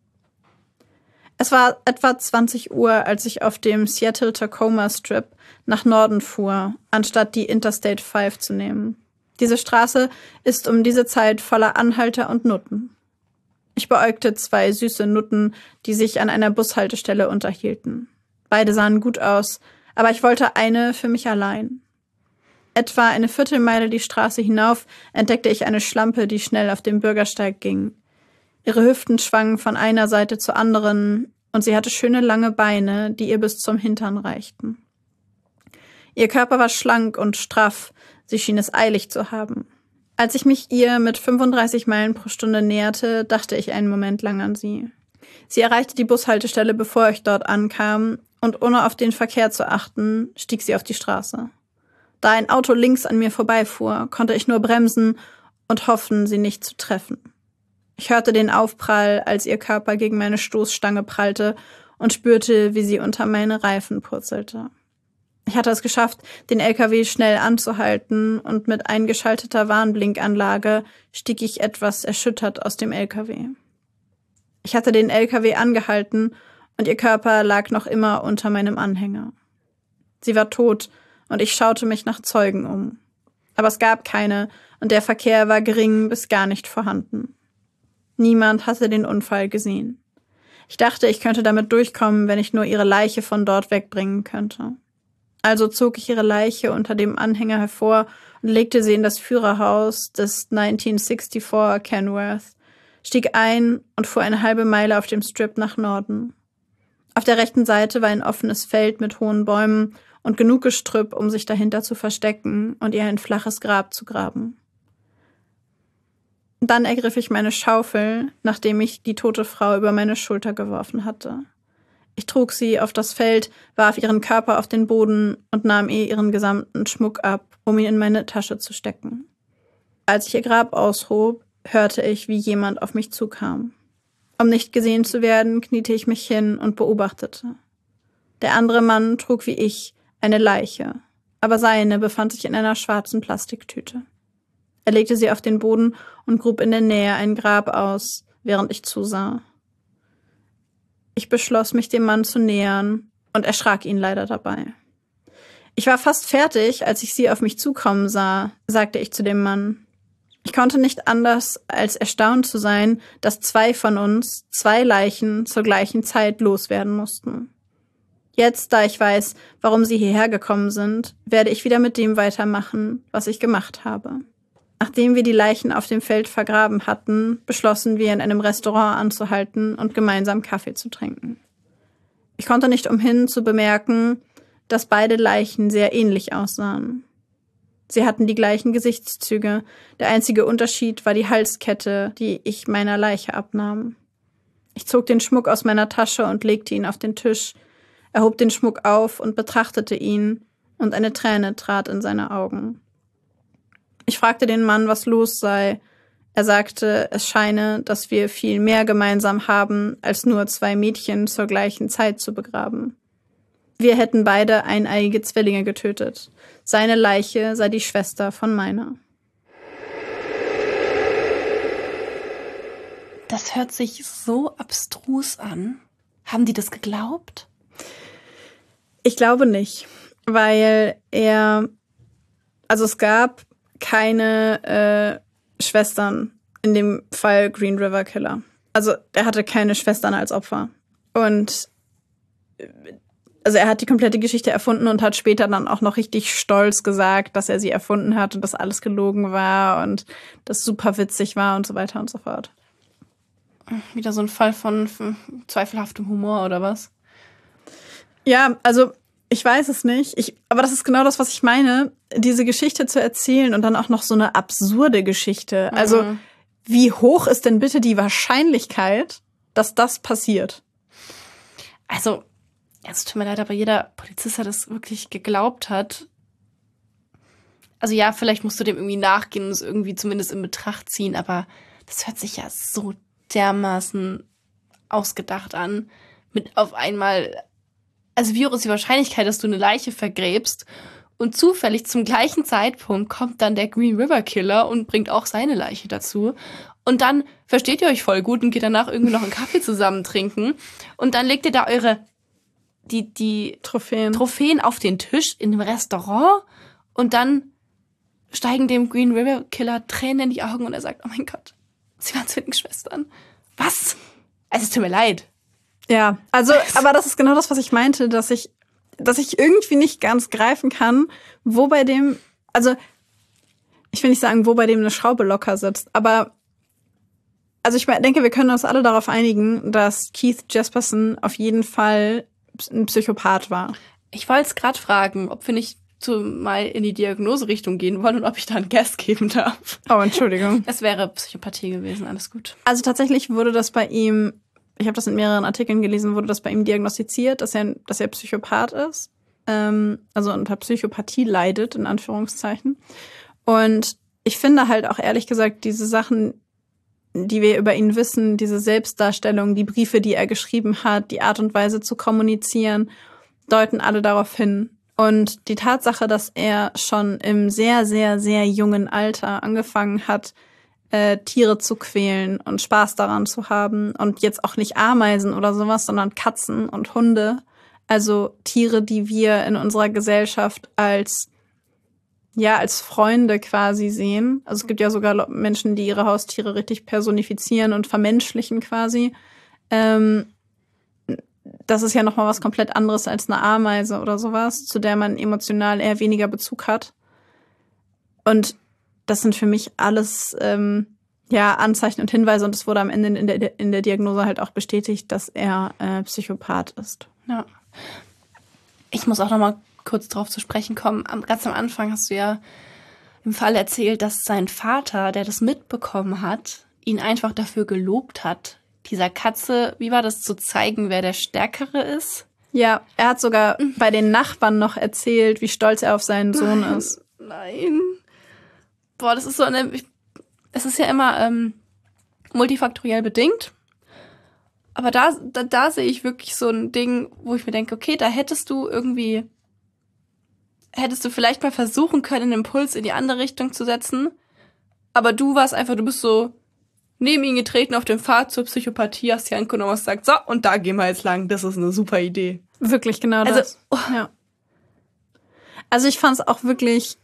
Es war etwa zwanzig Uhr, als ich auf dem Seattle-Tacoma Strip nach Norden fuhr, anstatt die Interstate fünf zu nehmen. Diese Straße ist um diese Zeit voller Anhalter und Nutten. Ich beäugte zwei süße Nutten, die sich an einer Bushaltestelle unterhielten. Beide sahen gut aus, aber ich wollte eine für mich allein. Etwa eine Viertelmeile die Straße hinauf entdeckte ich eine Schlampe, die schnell auf dem Bürgersteig ging. Ihre Hüften schwangen von einer Seite zur anderen und sie hatte schöne lange Beine, die ihr bis zum Hintern reichten. Ihr Körper war schlank und straff, sie schien es eilig zu haben. Als ich mich ihr mit fünfunddreißig Meilen pro Stunde näherte, dachte ich einen Moment lang an sie. Sie erreichte die Bushaltestelle, bevor ich dort ankam, und ohne auf den Verkehr zu achten, stieg sie auf die Straße. Da ein Auto links an mir vorbeifuhr, konnte ich nur bremsen und hoffen, sie nicht zu treffen. Ich hörte den Aufprall, als ihr Körper gegen meine Stoßstange prallte und spürte, wie sie unter meine Reifen purzelte. Ich hatte es geschafft, den L K W schnell anzuhalten und mit eingeschalteter Warnblinkanlage stieg ich etwas erschüttert aus dem L K W. Ich hatte den L K W angehalten und ihr Körper lag noch immer unter meinem Anhänger. Sie war tot und ich schaute mich nach Zeugen um. Aber es gab keine und der Verkehr war gering bis gar nicht vorhanden. Niemand hatte den Unfall gesehen. Ich dachte, ich könnte damit durchkommen, wenn ich nur ihre Leiche von dort wegbringen könnte. Also zog ich ihre Leiche unter dem Anhänger hervor und legte sie in das Führerhaus des neunzehnhundertvierundsiebzig Kenworth, stieg ein und fuhr eine halbe Meile auf dem Strip nach Norden. Auf der rechten Seite war ein offenes Feld mit hohen Bäumen und genug Gestrüpp, um sich dahinter zu verstecken und ihr ein flaches Grab zu graben. Dann ergriff ich meine Schaufel, nachdem ich die tote Frau über meine Schulter geworfen hatte. Ich trug sie auf das Feld, warf ihren Körper auf den Boden und nahm ihr ihren gesamten Schmuck ab, um ihn in meine Tasche zu stecken. Als ich ihr Grab aushob, hörte ich, wie jemand auf mich zukam. Um nicht gesehen zu werden, kniete ich mich hin und beobachtete. Der andere Mann trug wie ich eine Leiche, aber seine befand sich in einer schwarzen Plastiktüte. Er legte sie auf den Boden und grub in der Nähe ein Grab aus, während ich zusah. Ich beschloss, mich dem Mann zu nähern und erschrak ihn leider dabei. Ich war fast fertig, als ich sie auf mich zukommen sah, sagte ich zu dem Mann. Ich konnte nicht anders, als erstaunt zu sein, dass zwei von uns zwei Leichen zur gleichen Zeit loswerden mussten. Jetzt, da ich weiß, warum sie hierher gekommen sind, werde ich wieder mit dem weitermachen, was ich gemacht habe. Nachdem wir die Leichen auf dem Feld vergraben hatten, beschlossen wir, in einem Restaurant anzuhalten und gemeinsam Kaffee zu trinken. Ich konnte nicht umhin zu bemerken, dass beide Leichen sehr ähnlich aussahen. Sie hatten die gleichen Gesichtszüge, der einzige Unterschied war die Halskette, die ich meiner Leiche abnahm. Ich zog den Schmuck aus meiner Tasche und legte ihn auf den Tisch. Er hob den Schmuck auf und betrachtete ihn, und eine Träne trat in seine Augen. Ich fragte den Mann, was los sei. Er sagte, es scheine, dass wir viel mehr gemeinsam haben, als nur zwei Mädchen zur gleichen Zeit zu begraben. Wir hätten beide eineiige Zwillinge getötet. Seine Leiche sei die Schwester von meiner. Das hört sich so abstrus an. Haben die das geglaubt? Ich glaube nicht, weil er, also es gab keine äh, Schwestern in dem Fall Green River Killer. Also er hatte keine Schwestern als Opfer. Und also er hat die komplette Geschichte erfunden und hat später dann auch noch richtig stolz gesagt, dass er sie erfunden hat und dass alles gelogen war und das super witzig war und so weiter und so fort. Wieder so ein Fall von zweifelhaftem Humor oder was? Ja, also Ich weiß es nicht. Ich, aber das ist genau das, was ich meine, diese Geschichte zu erzählen und dann auch noch so eine absurde Geschichte. Mhm. Also wie hoch ist denn bitte die Wahrscheinlichkeit, dass das passiert? Also, es tut mir leid, aber jeder Polizist, der das wirklich geglaubt hat, also ja, vielleicht musst du dem irgendwie nachgehen und es irgendwie zumindest in Betracht ziehen, aber das hört sich ja so dermaßen ausgedacht an, mit auf einmal... Also wie hoch ist die Wahrscheinlichkeit, dass du eine Leiche vergräbst und zufällig zum gleichen Zeitpunkt kommt dann der Green River Killer und bringt auch seine Leiche dazu. Und dann versteht ihr euch voll gut und geht danach irgendwie noch einen Kaffee zusammen trinken. Und dann legt ihr da eure die, die Trophäen. Trophäen auf den Tisch in einem Restaurant und dann steigen dem Green River Killer Tränen in die Augen und er sagt, oh mein Gott, sie waren Zwillingsschwestern. Was? Also es tut mir leid. Ja, also, aber das ist genau das, was ich meinte, dass ich, dass ich irgendwie nicht ganz greifen kann, wo bei dem, also, ich will nicht sagen, wo bei dem eine Schraube locker sitzt, aber, also ich denke, wir können uns alle darauf einigen, dass Keith Jesperson auf jeden Fall ein Psychopath war. Ich wollte es gerade fragen, ob wir nicht zu, mal in die Diagnoserichtung gehen wollen und ob ich da einen Guess geben darf. Oh, Entschuldigung. Es wäre Psychopathie gewesen, alles gut. Also tatsächlich wurde das bei ihm, ich habe das in mehreren Artikeln gelesen, wurde das bei ihm diagnostiziert, dass er, dass er Psychopath ist, ähm, also unter Psychopathie leidet, in Anführungszeichen. Und ich finde halt auch ehrlich gesagt, diese Sachen, die wir über ihn wissen, diese Selbstdarstellung, die Briefe, die er geschrieben hat, die Art und Weise zu kommunizieren, deuten alle darauf hin. Und die Tatsache, dass er schon im sehr, sehr, sehr jungen Alter angefangen hat, Äh, Tiere zu quälen und Spaß daran zu haben und jetzt auch nicht Ameisen oder sowas, sondern Katzen und Hunde. Also Tiere, die wir in unserer Gesellschaft als, ja, als Freunde quasi sehen. Also es gibt ja sogar Menschen, die ihre Haustiere richtig personifizieren und vermenschlichen quasi. Ähm, das ist ja nochmal was komplett anderes als eine Ameise oder sowas, zu der man emotional eher weniger Bezug hat. Und das sind für mich alles ähm, ja Anzeichen und Hinweise und es wurde am Ende in der, in der Diagnose halt auch bestätigt, dass er äh, Psychopath ist. Ja. Ich muss auch noch mal kurz drauf zu sprechen kommen. Am, ganz am Anfang hast du ja im Fall erzählt, dass sein Vater, der das mitbekommen hat, ihn einfach dafür gelobt hat, dieser Katze, wie war das, zu zeigen, wer der Stärkere ist? Ja, er hat sogar bei den Nachbarn noch erzählt, wie stolz er auf seinen Sohn nein, ist. Nein. Boah, das ist so eine, es ist ja immer ähm, multifaktoriell bedingt. Aber da, da, da sehe ich wirklich so ein Ding, wo ich mir denke, okay, da hättest du irgendwie, hättest du vielleicht mal versuchen können, einen Impuls in die andere Richtung zu setzen. Aber du warst einfach, du bist so neben ihn getreten auf dem Pfad zur Psychopathie, hast die Hand genommen und gesagt, so, und da gehen wir jetzt lang, das ist eine super Idee. Wirklich, genau das. Also, oh. Ja. Also ich fand es auch wirklich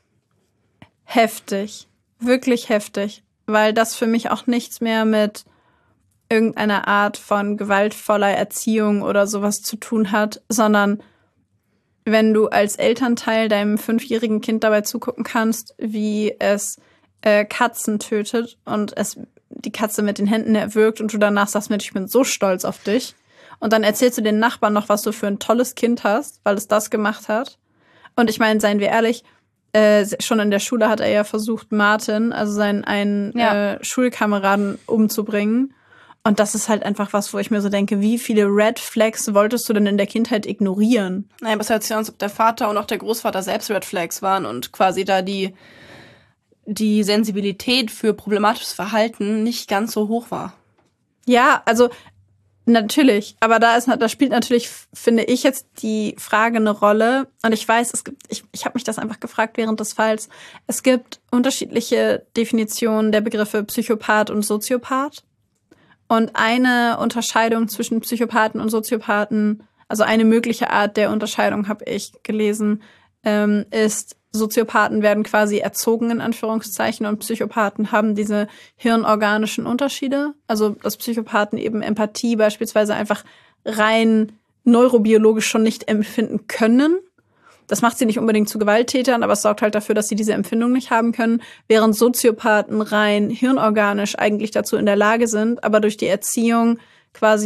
heftig. Wirklich heftig. Weil das für mich auch nichts mehr mit irgendeiner Art von gewaltvoller Erziehung oder sowas zu tun hat, sondern wenn du als Elternteil deinem fünfjährigen Kind dabei zugucken kannst, wie es äh, Katzen tötet und es die Katze mit den Händen erwürgt und du danach sagst mit, ich bin so stolz auf dich. Und dann erzählst du den Nachbarn noch, was du für ein tolles Kind hast, weil es das gemacht hat. Und ich meine, seien wir ehrlich, äh, schon in der Schule hat er ja versucht, Martin, also seinen einen ja. äh, Schulkameraden umzubringen. Und das ist halt einfach was, wo ich mir so denke, wie viele Red Flags wolltest du denn in der Kindheit ignorieren? Naja, aber es hört sich an, als ob der Vater und auch der Großvater selbst Red Flags waren und quasi da die, die Sensibilität für problematisches Verhalten nicht ganz so hoch war. Ja, also natürlich. Aber da ist, da spielt natürlich, finde ich, jetzt die Frage eine Rolle. Und ich weiß, es gibt, ich, ich habe mich das einfach gefragt während des Falls. Es gibt unterschiedliche Definitionen der Begriffe Psychopath und Soziopath. Und eine Unterscheidung zwischen Psychopathen und Soziopathen, also eine mögliche Art der Unterscheidung habe ich gelesen, ähm, ist, Soziopathen werden quasi erzogen in Anführungszeichen und Psychopathen haben diese hirnorganischen Unterschiede. Also dass Psychopathen eben Empathie beispielsweise einfach rein neurobiologisch schon nicht empfinden können. Das macht sie nicht unbedingt zu Gewalttätern, aber es sorgt halt dafür, dass sie diese Empfindung nicht haben können, während Soziopathen rein hirnorganisch eigentlich dazu in der Lage sind, aber durch die Erziehung quasi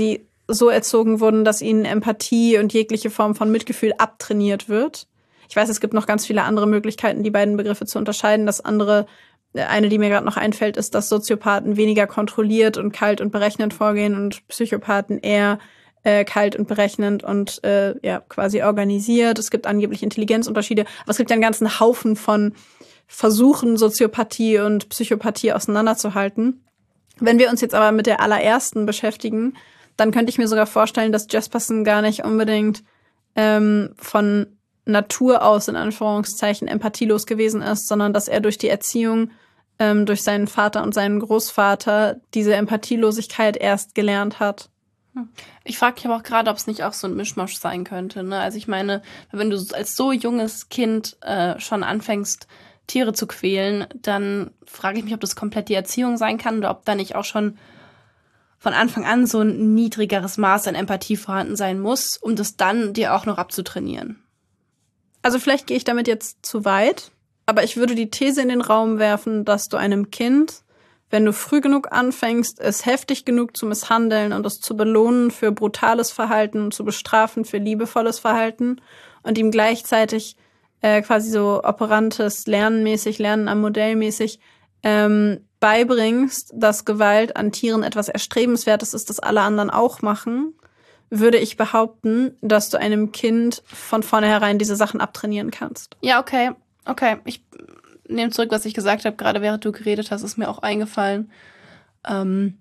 so erzogen wurden, dass ihnen Empathie und jegliche Form von Mitgefühl abtrainiert wird. Ich weiß, es gibt noch ganz viele andere Möglichkeiten, die beiden Begriffe zu unterscheiden. Das andere, eine, die mir gerade noch einfällt, ist, dass Soziopathen weniger kontrolliert und kalt und berechnend vorgehen und Psychopathen eher äh, kalt und berechnend und äh, ja quasi organisiert. Es gibt angeblich Intelligenzunterschiede, aber es gibt ja einen ganzen Haufen von Versuchen, Soziopathie und Psychopathie auseinanderzuhalten. Wenn wir uns jetzt aber mit der allerersten beschäftigen, dann könnte ich mir sogar vorstellen, dass Jesperson gar nicht unbedingt ähm, von Natur aus, in Anführungszeichen, empathielos gewesen ist, sondern dass er durch die Erziehung, ähm, durch seinen Vater und seinen Großvater diese Empathielosigkeit erst gelernt hat. Ich frage mich aber auch gerade, ob es nicht auch so ein Mischmasch sein könnte. Ne? Also ich meine, wenn du als so junges Kind äh, schon anfängst, Tiere zu quälen, dann frage ich mich, ob das komplett die Erziehung sein kann oder ob da nicht auch schon von Anfang an so ein niedrigeres Maß an Empathie vorhanden sein muss, um das dann dir auch noch abzutrainieren. Also vielleicht gehe ich damit jetzt zu weit, aber ich würde die These in den Raum werfen, dass du einem Kind, wenn du früh genug anfängst, es heftig genug zu misshandeln und es zu belohnen für brutales Verhalten und zu bestrafen für liebevolles Verhalten und ihm gleichzeitig äh, quasi so operantes Lernenmäßig, Lernen am Modell mäßig ähm, beibringst, dass Gewalt an Tieren etwas Erstrebenswertes ist, das alle anderen auch machen, würde ich behaupten, dass du einem Kind von vornherein diese Sachen abtrainieren kannst. Ja, okay. Okay, ich nehme zurück, was ich gesagt habe. Gerade während du geredet hast, ist mir auch eingefallen. Ähm,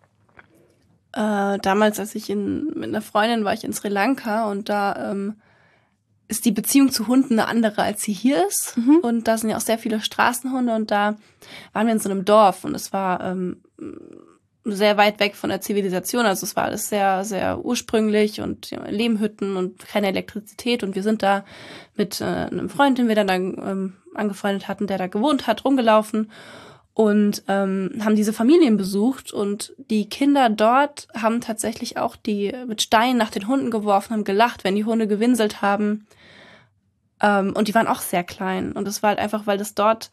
äh, damals, als ich in, mit einer Freundin war, ich in Sri Lanka und da ähm, ist die Beziehung zu Hunden eine andere, als sie hier ist. Mhm. Und da sind ja auch sehr viele Straßenhunde und da waren wir in so einem Dorf und es war ähm, sehr weit weg von der Zivilisation. Also es war alles sehr, sehr ursprünglich und ja, Lehmhütten und keine Elektrizität. Und wir sind da mit äh, einem Freund, den wir dann ähm, angefreundet hatten, der da gewohnt hat, rumgelaufen und ähm, haben diese Familien besucht. Und die Kinder dort haben tatsächlich auch die mit Steinen nach den Hunden geworfen, haben gelacht, wenn die Hunde gewinselt haben. Ähm, und die waren auch sehr klein. Und es war halt einfach, weil das dort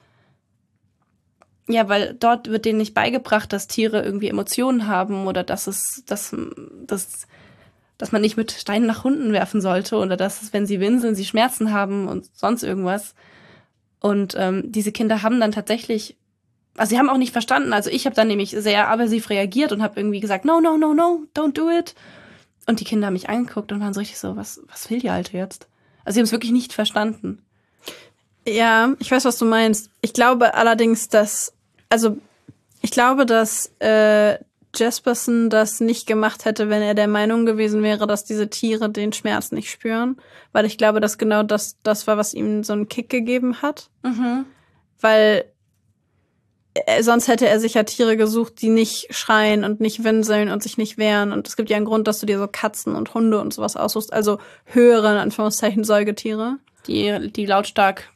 Ja, weil dort wird denen nicht beigebracht, dass Tiere irgendwie Emotionen haben oder dass es, dass, dass, dass man nicht mit Steinen nach Hunden werfen sollte oder dass es, wenn sie winseln, sie Schmerzen haben und sonst irgendwas. Und ähm, diese Kinder haben dann tatsächlich, also sie haben auch nicht verstanden, also ich habe dann nämlich sehr aversiv reagiert und habe irgendwie gesagt, no, no, no, no, don't do it. Und die Kinder haben mich angeguckt und waren so richtig so, was, was will die Alte jetzt? Also sie haben es wirklich nicht verstanden. Ja, ich weiß, was du meinst. Ich glaube allerdings, dass, also ich glaube, dass äh, Jesperson das nicht gemacht hätte, wenn er der Meinung gewesen wäre, dass diese Tiere den Schmerz nicht spüren. Weil ich glaube, dass genau das das war, was ihm so einen Kick gegeben hat. Mhm. Weil äh, sonst hätte er sich ja Tiere gesucht, die nicht schreien und nicht winseln und sich nicht wehren. Und es gibt ja einen Grund, dass du dir so Katzen und Hunde und sowas aussuchst. Also höhere, in Anführungszeichen, Säugetiere. Die, die lautstark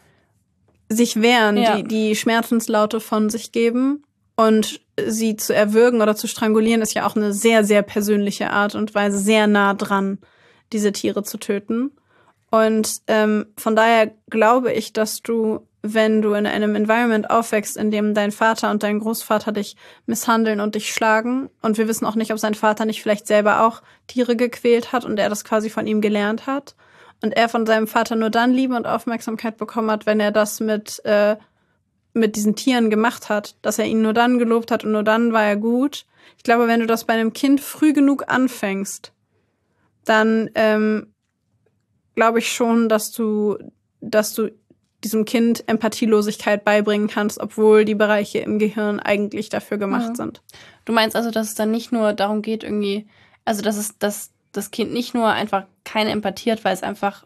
sich wehren, ja. die, die Schmerzenslaute von sich geben. Und sie zu erwürgen oder zu strangulieren, ist ja auch eine sehr, sehr persönliche Art und Weise, sehr nah dran, diese Tiere zu töten. Und ähm, von daher glaube ich, dass du, wenn du in einem Environment aufwächst, in dem dein Vater und dein Großvater dich misshandeln und dich schlagen, und wir wissen auch nicht, ob sein Vater nicht vielleicht selber auch Tiere gequält hat und er das quasi von ihm gelernt hat, und er von seinem Vater nur dann Liebe und Aufmerksamkeit bekommen hat, wenn er das mit äh, mit diesen Tieren gemacht hat, dass er ihn nur dann gelobt hat und nur dann war er gut. Ich glaube, wenn du das bei einem Kind früh genug anfängst, dann ähm, glaube ich schon, dass du, dass du diesem Kind Empathielosigkeit beibringen kannst, obwohl die Bereiche im Gehirn eigentlich dafür gemacht ja. sind. Du meinst also, dass es dann nicht nur darum geht, irgendwie, also dass es, dass das Kind nicht nur einfach keine Empathie hat, weil es einfach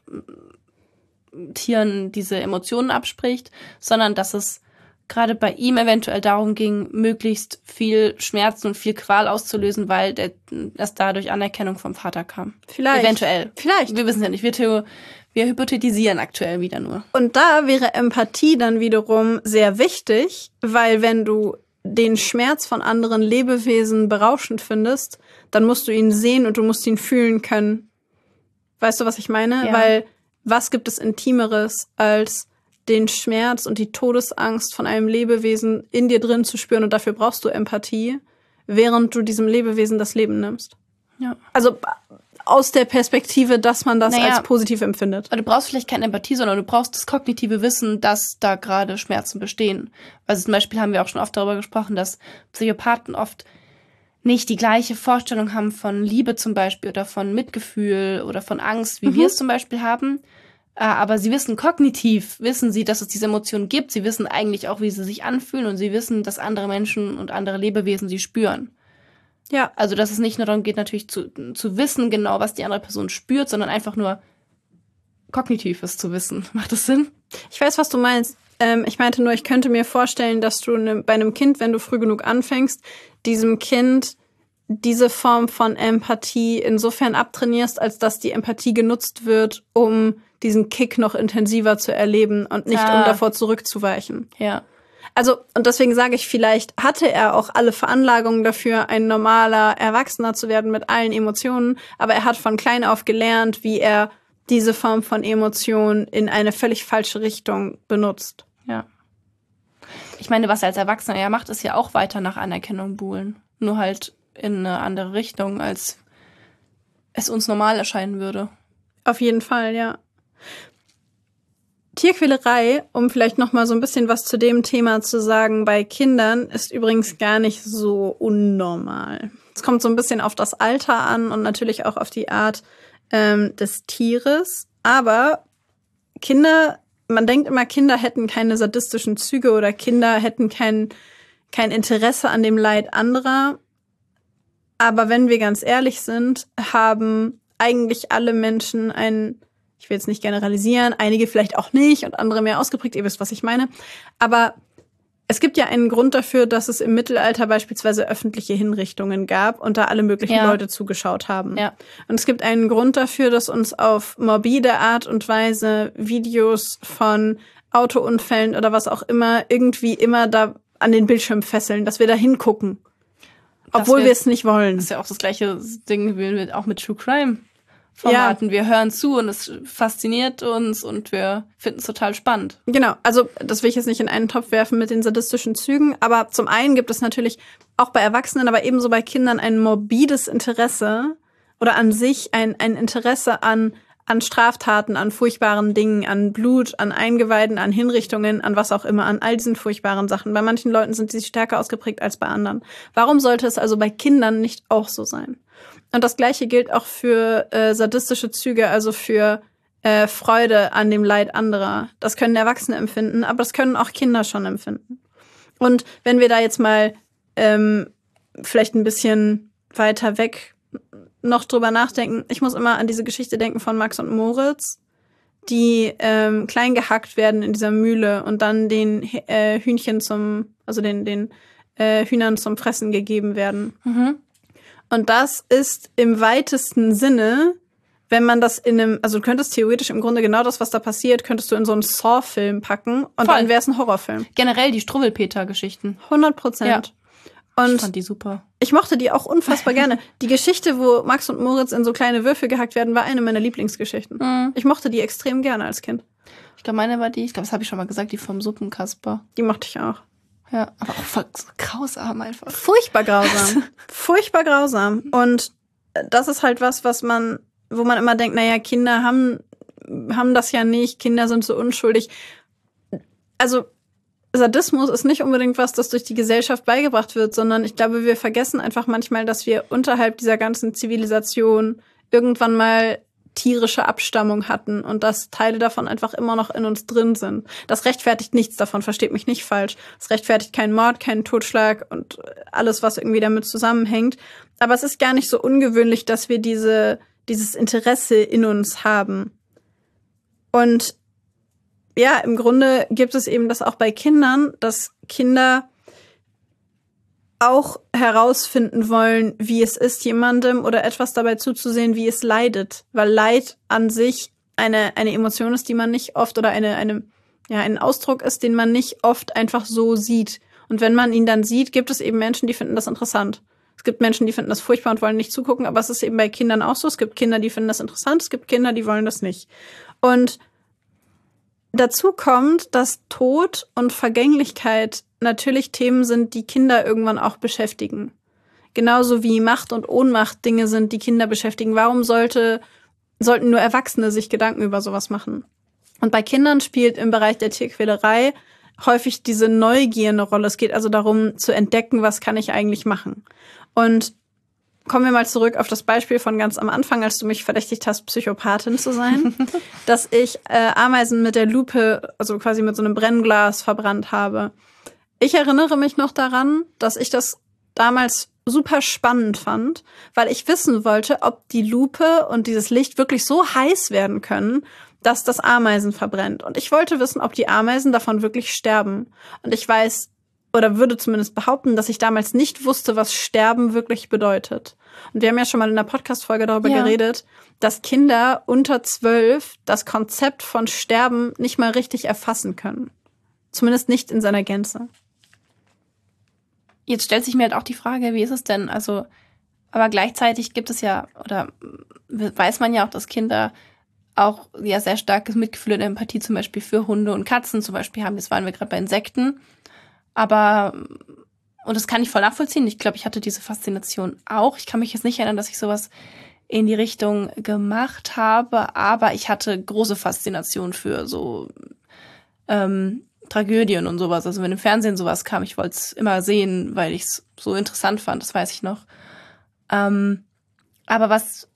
Tieren diese Emotionen abspricht, sondern dass es gerade bei ihm eventuell darum ging, möglichst viel Schmerz und viel Qual auszulösen, weil der, das dadurch Anerkennung vom Vater kam. Vielleicht. Eventuell. Vielleicht. Wir wissen ja nicht. Wir, theo- wir hypothetisieren aktuell wieder nur. Und da wäre Empathie dann wiederum sehr wichtig, weil wenn du den Schmerz von anderen Lebewesen berauschend findest, dann musst du ihn sehen und du musst ihn fühlen können. Weißt du, was ich meine? Ja. Weil was gibt es Intimeres, als den Schmerz und die Todesangst von einem Lebewesen in dir drin zu spüren, und dafür brauchst du Empathie, während du diesem Lebewesen das Leben nimmst. Ja. Also aus der Perspektive, dass man das naja, als positiv empfindet. Aber du brauchst vielleicht keine Empathie, sondern du brauchst das kognitive Wissen, dass da gerade Schmerzen bestehen. Also zum Beispiel haben wir auch schon oft darüber gesprochen, dass Psychopathen oft nicht die gleiche Vorstellung haben von Liebe zum Beispiel oder von Mitgefühl oder von Angst, wie mhm. wir es zum Beispiel haben. Aber sie wissen kognitiv, wissen sie, dass es diese Emotionen gibt. Sie wissen eigentlich auch, wie sie sich anfühlen und sie wissen, dass andere Menschen und andere Lebewesen sie spüren. Ja. Also, dass es nicht nur darum geht, natürlich zu, zu wissen genau, was die andere Person spürt, sondern einfach nur kognitiv es zu wissen. Macht das Sinn? Ich weiß, was du meinst. Ähm, ich meinte nur, ich könnte mir vorstellen, dass du ne, bei einem Kind, wenn du früh genug anfängst, diesem Kind diese Form von Empathie insofern abtrainierst, als dass die Empathie genutzt wird, um diesen Kick noch intensiver zu erleben und nicht ah. um davor zurückzuweichen. Ja. Also, und deswegen sage ich, vielleicht hatte er auch alle Veranlagungen dafür, ein normaler Erwachsener zu werden mit allen Emotionen, aber er hat von klein auf gelernt, wie er diese Form von Emotion in eine völlig falsche Richtung benutzt. Ja. Ich meine, was er als Erwachsener ja macht, ist ja auch weiter nach Anerkennung buhlen. Nur halt in eine andere Richtung, als es uns normal erscheinen würde. Auf jeden Fall, ja. Tierquälerei, um vielleicht noch mal so ein bisschen was zu dem Thema zu sagen, bei Kindern ist übrigens gar nicht so unnormal. Es kommt so ein bisschen auf das Alter an und natürlich auch auf die Art ähm, des Tieres. Aber Kinder, man denkt immer, Kinder hätten keine sadistischen Züge oder Kinder hätten kein, kein Interesse an dem Leid anderer. Aber wenn wir ganz ehrlich sind, haben eigentlich alle Menschen einen, ich will jetzt nicht generalisieren, einige vielleicht auch nicht und andere mehr ausgeprägt, ihr wisst, was ich meine. Aber es gibt ja einen Grund dafür, dass es im Mittelalter beispielsweise öffentliche Hinrichtungen gab und da alle möglichen ja. Leute zugeschaut haben. Ja. Und es gibt einen Grund dafür, dass uns auf morbide Art und Weise Videos von Autounfällen oder was auch immer irgendwie immer da an den Bildschirm fesseln, dass wir da hingucken. Obwohl wir es nicht wollen. Das ist ja auch das gleiche Ding wie auch mit True Crime Formaten. Ja. Wir hören zu und es fasziniert uns und wir finden es total spannend. Genau, also das will ich jetzt nicht in einen Topf werfen mit den sadistischen Zügen, aber zum einen gibt es natürlich auch bei Erwachsenen, aber ebenso bei Kindern ein morbides Interesse oder an sich ein, ein Interesse an, an Straftaten, an furchtbaren Dingen, an Blut, an Eingeweiden, an Hinrichtungen, an was auch immer, an all diesen furchtbaren Sachen. Bei manchen Leuten sind sie stärker ausgeprägt als bei anderen. Warum sollte es also bei Kindern nicht auch so sein? Und das Gleiche gilt auch für äh, sadistische Züge, also für äh, Freude an dem Leid anderer. Das können Erwachsene empfinden, aber das können auch Kinder schon empfinden. Und wenn wir da jetzt mal ähm, vielleicht ein bisschen weiter weg noch drüber nachdenken, ich muss immer an diese Geschichte denken von Max und Moritz, die ähm, klein gehackt werden in dieser Mühle und dann den äh, Hühnchen zum, also den, den äh, Hühnern zum Fressen gegeben werden. Mhm. Und das ist im weitesten Sinne, wenn man das in einem, also du könntest theoretisch im Grunde genau das, was da passiert, könntest du in so einen Saw-Film packen und Voll. Dann wäre es ein Horrorfilm. Generell die Struwwelpeter-Geschichten. hundert Prozent. Ja. Und ich fand die super. Ich mochte die auch unfassbar gerne. Die Geschichte, wo Max und Moritz in so kleine Würfel gehackt werden, war eine meiner Lieblingsgeschichten. Mhm. Ich mochte die extrem gerne als Kind. Ich glaube, meine war die, ich glaube, das habe ich schon mal gesagt, die vom Suppenkasper. Die mochte ich auch. Ja, aber auch voll so grausam einfach. Furchtbar grausam. Furchtbar grausam. Und das ist halt was, was man, wo man immer denkt, naja, Kinder haben, haben das ja nicht, Kinder sind so unschuldig. Also Sadismus ist nicht unbedingt was, das durch die Gesellschaft beigebracht wird, sondern ich glaube, wir vergessen einfach manchmal, dass wir unterhalb dieser ganzen Zivilisation irgendwann mal tierische Abstammung hatten und dass Teile davon einfach immer noch in uns drin sind. Das rechtfertigt nichts davon, versteht mich nicht falsch. Das rechtfertigt keinen Mord, keinen Totschlag und alles, was irgendwie damit zusammenhängt. Aber es ist gar nicht so ungewöhnlich, dass wir diese, dieses Interesse in uns haben. Und ja, im Grunde gibt es eben das auch bei Kindern, dass Kinder auch herausfinden wollen, wie es ist, jemandem oder etwas dabei zuzusehen, wie es leidet. Weil Leid an sich eine, eine Emotion ist, die man nicht oft oder eine, eine, ja, ein Ausdruck ist, den man nicht oft einfach so sieht. Und wenn man ihn dann sieht, gibt es eben Menschen, die finden das interessant. Es gibt Menschen, die finden das furchtbar und wollen nicht zugucken, aber es ist eben bei Kindern auch so. Es gibt Kinder, die finden das interessant, es gibt Kinder, die wollen das nicht. Und dazu kommt, dass Tod und Vergänglichkeit natürlich Themen sind, die Kinder irgendwann auch beschäftigen. Genauso wie Macht und Ohnmacht Dinge sind, die Kinder beschäftigen. Warum sollte, sollten nur Erwachsene sich Gedanken über sowas machen? Und bei Kindern spielt im Bereich der Tierquälerei häufig diese Neugier eine Rolle. Es geht also darum, zu entdecken, was kann ich eigentlich machen. Und kommen wir mal zurück auf das Beispiel von ganz am Anfang, als du mich verdächtigt hast, Psychopathin zu sein, dass ich äh, Ameisen mit der Lupe, also quasi mit so einem Brennglas verbrannt habe. Ich erinnere mich noch daran, dass ich das damals super spannend fand, weil ich wissen wollte, ob die Lupe und dieses Licht wirklich so heiß werden können, dass das Ameisen verbrennt. Und ich wollte wissen, ob die Ameisen davon wirklich sterben. Und ich weiß, oder würde zumindest behaupten, dass ich damals nicht wusste, was Sterben wirklich bedeutet. Und wir haben ja schon mal in der Podcast-Folge darüber ja. geredet, dass Kinder unter zwölf das Konzept von Sterben nicht mal richtig erfassen können. Zumindest nicht in seiner Gänze. Jetzt stellt sich mir halt auch die Frage, wie ist es denn? Also, aber gleichzeitig gibt es ja, oder weiß man ja auch, dass Kinder auch ja sehr starkes Mitgefühl und Empathie zum Beispiel für Hunde und Katzen zum Beispiel haben. Jetzt waren wir gerade bei Insekten. Aber, und das kann ich voll nachvollziehen. Ich glaube, ich hatte diese Faszination auch. Ich kann mich jetzt nicht erinnern, dass ich sowas in die Richtung gemacht habe, aber ich hatte große Faszination für so ähm, Tragödien und sowas. Also wenn im Fernsehen sowas kam, ich wollte es immer sehen, weil ich es so interessant fand, das weiß ich noch. Ähm, aber was,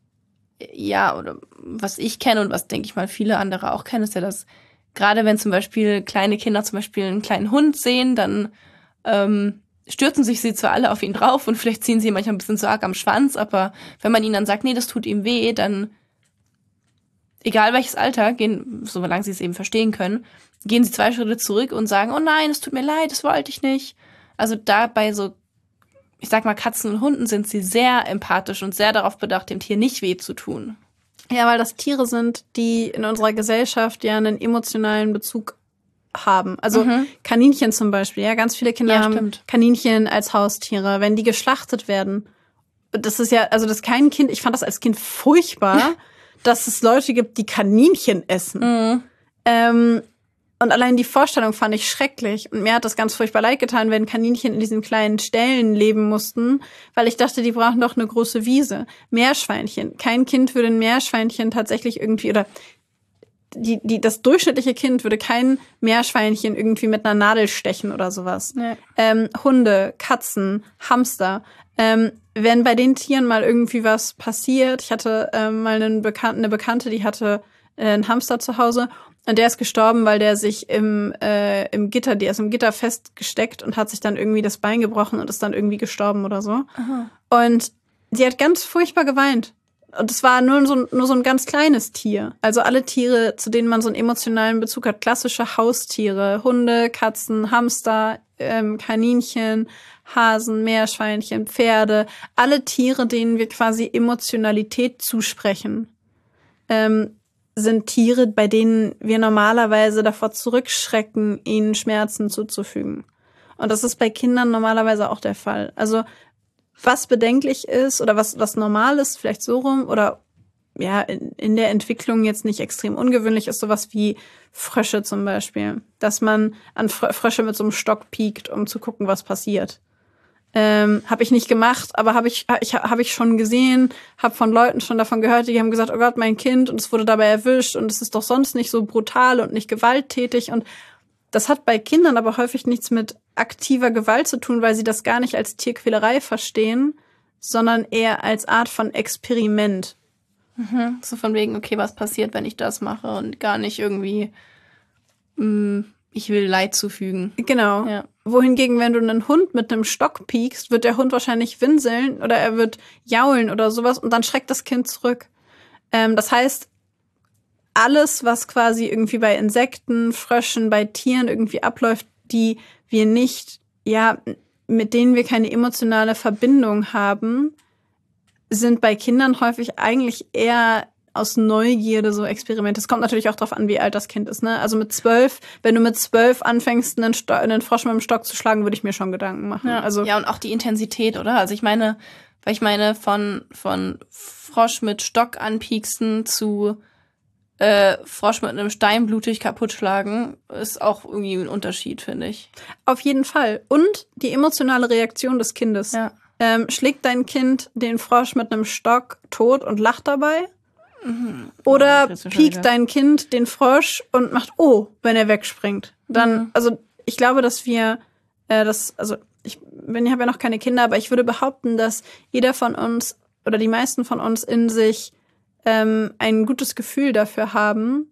ja, oder was ich kenne und was, denke ich mal, viele andere auch kennen, ist ja, dass gerade wenn zum Beispiel kleine Kinder zum Beispiel einen kleinen Hund sehen, dann ähm, stürzen sich sie zwar alle auf ihn drauf und vielleicht ziehen sie ihn manchmal ein bisschen zu arg am Schwanz, aber wenn man ihnen dann sagt, nee, das tut ihm weh, dann, egal welches Alter, gehen, solange sie es eben verstehen können, gehen sie zwei Schritte zurück und sagen, oh nein, es tut mir leid, das wollte ich nicht. Also da bei so, ich sag mal, Katzen und Hunden sind sie sehr empathisch und sehr darauf bedacht, dem Tier nicht weh zu tun. Ja, weil das Tiere sind, die in unserer Gesellschaft ja einen emotionalen Bezug haben. Also mhm. Kaninchen zum Beispiel, ja, ganz viele Kinder ja, haben stimmt. Kaninchen als Haustiere. Wenn die geschlachtet werden, das ist ja, also das kein Kind, ich fand das als Kind furchtbar, dass es Leute gibt, die Kaninchen essen. Mhm. Ähm, und allein die Vorstellung fand ich schrecklich. Und mir hat das ganz furchtbar leid getan, wenn Kaninchen in diesen kleinen Ställen leben mussten, weil ich dachte, die brauchen doch eine große Wiese. Meerschweinchen. Kein Kind würde ein Meerschweinchen tatsächlich irgendwie, oder die, die, das durchschnittliche Kind würde kein Meerschweinchen irgendwie mit einer Nadel stechen oder sowas. Nee. Ähm, Hunde, Katzen, Hamster. Ähm, wenn bei den Tieren mal irgendwie was passiert, ich hatte ähm, mal einen Bekannten, eine Bekannte, die hatte äh, einen Hamster zu Hause. Und der ist gestorben, weil der sich im äh, im Gitter, der ist im Gitter festgesteckt und hat sich dann irgendwie das Bein gebrochen und ist dann irgendwie gestorben oder so. Aha. Und sie hat ganz furchtbar geweint. Und es war nur so, nur so ein ganz kleines Tier. Also alle Tiere, zu denen man so einen emotionalen Bezug hat. Klassische Haustiere, Hunde, Katzen, Hamster, ähm, Kaninchen, Hasen, Meerschweinchen, Pferde. Alle Tiere, denen wir quasi Emotionalität zusprechen. Ähm, sind Tiere, bei denen wir normalerweise davor zurückschrecken, ihnen Schmerzen zuzufügen. Und das ist bei Kindern normalerweise auch der Fall. Also was bedenklich ist oder was was normal ist, vielleicht so rum, oder ja in, in der Entwicklung jetzt nicht extrem ungewöhnlich ist, sowas wie Frösche zum Beispiel. Dass man an Frösche mit so einem Stock piekt, um zu gucken, was passiert. Ähm, habe ich nicht gemacht, aber habe ich, ich habe ich schon gesehen, habe von Leuten schon davon gehört, die haben gesagt, oh Gott, mein Kind, und es wurde dabei erwischt und es ist doch sonst nicht so brutal und nicht gewalttätig. Und das hat bei Kindern aber häufig nichts mit aktiver Gewalt zu tun, weil sie das gar nicht als Tierquälerei verstehen, sondern eher als Art von Experiment. Mhm. So von wegen, okay, was passiert, wenn ich das mache, und gar nicht irgendwie mh, ich will Leid zufügen. Genau. Ja. Wohingegen, wenn du einen Hund mit einem Stock piekst, wird der Hund wahrscheinlich winseln oder er wird jaulen oder sowas und dann schreckt das Kind zurück. Ähm, das heißt, alles, was quasi irgendwie bei Insekten, Fröschen, bei Tieren irgendwie abläuft, die wir nicht, ja, mit denen wir keine emotionale Verbindung haben, sind bei Kindern häufig eigentlich eher aus Neugierde so Experimente. Es kommt natürlich auch darauf an, wie alt das Kind ist, ne? Also mit zwölf, wenn du mit zwölf anfängst, einen, Sto- einen Frosch mit dem Stock zu schlagen, würde ich mir schon Gedanken machen. Ja. Also ja, und auch die Intensität, oder? Also ich meine, weil ich meine, von, von Frosch mit Stock anpieksen zu äh, Frosch mit einem Stein blutig kaputt schlagen, ist auch irgendwie ein Unterschied, finde ich. Auf jeden Fall. Und die emotionale Reaktion des Kindes. Ja. Ähm, schlägt dein Kind den Frosch mit einem Stock tot und lacht dabei? Mhm. Oder oh, piekt dein Kind den Frosch und macht oh, wenn er wegspringt? Dann, mhm. also ich glaube, dass wir äh, das, also ich bin, ich habe ja noch keine Kinder, aber ich würde behaupten, dass jeder von uns oder die meisten von uns in sich ähm, ein gutes Gefühl dafür haben,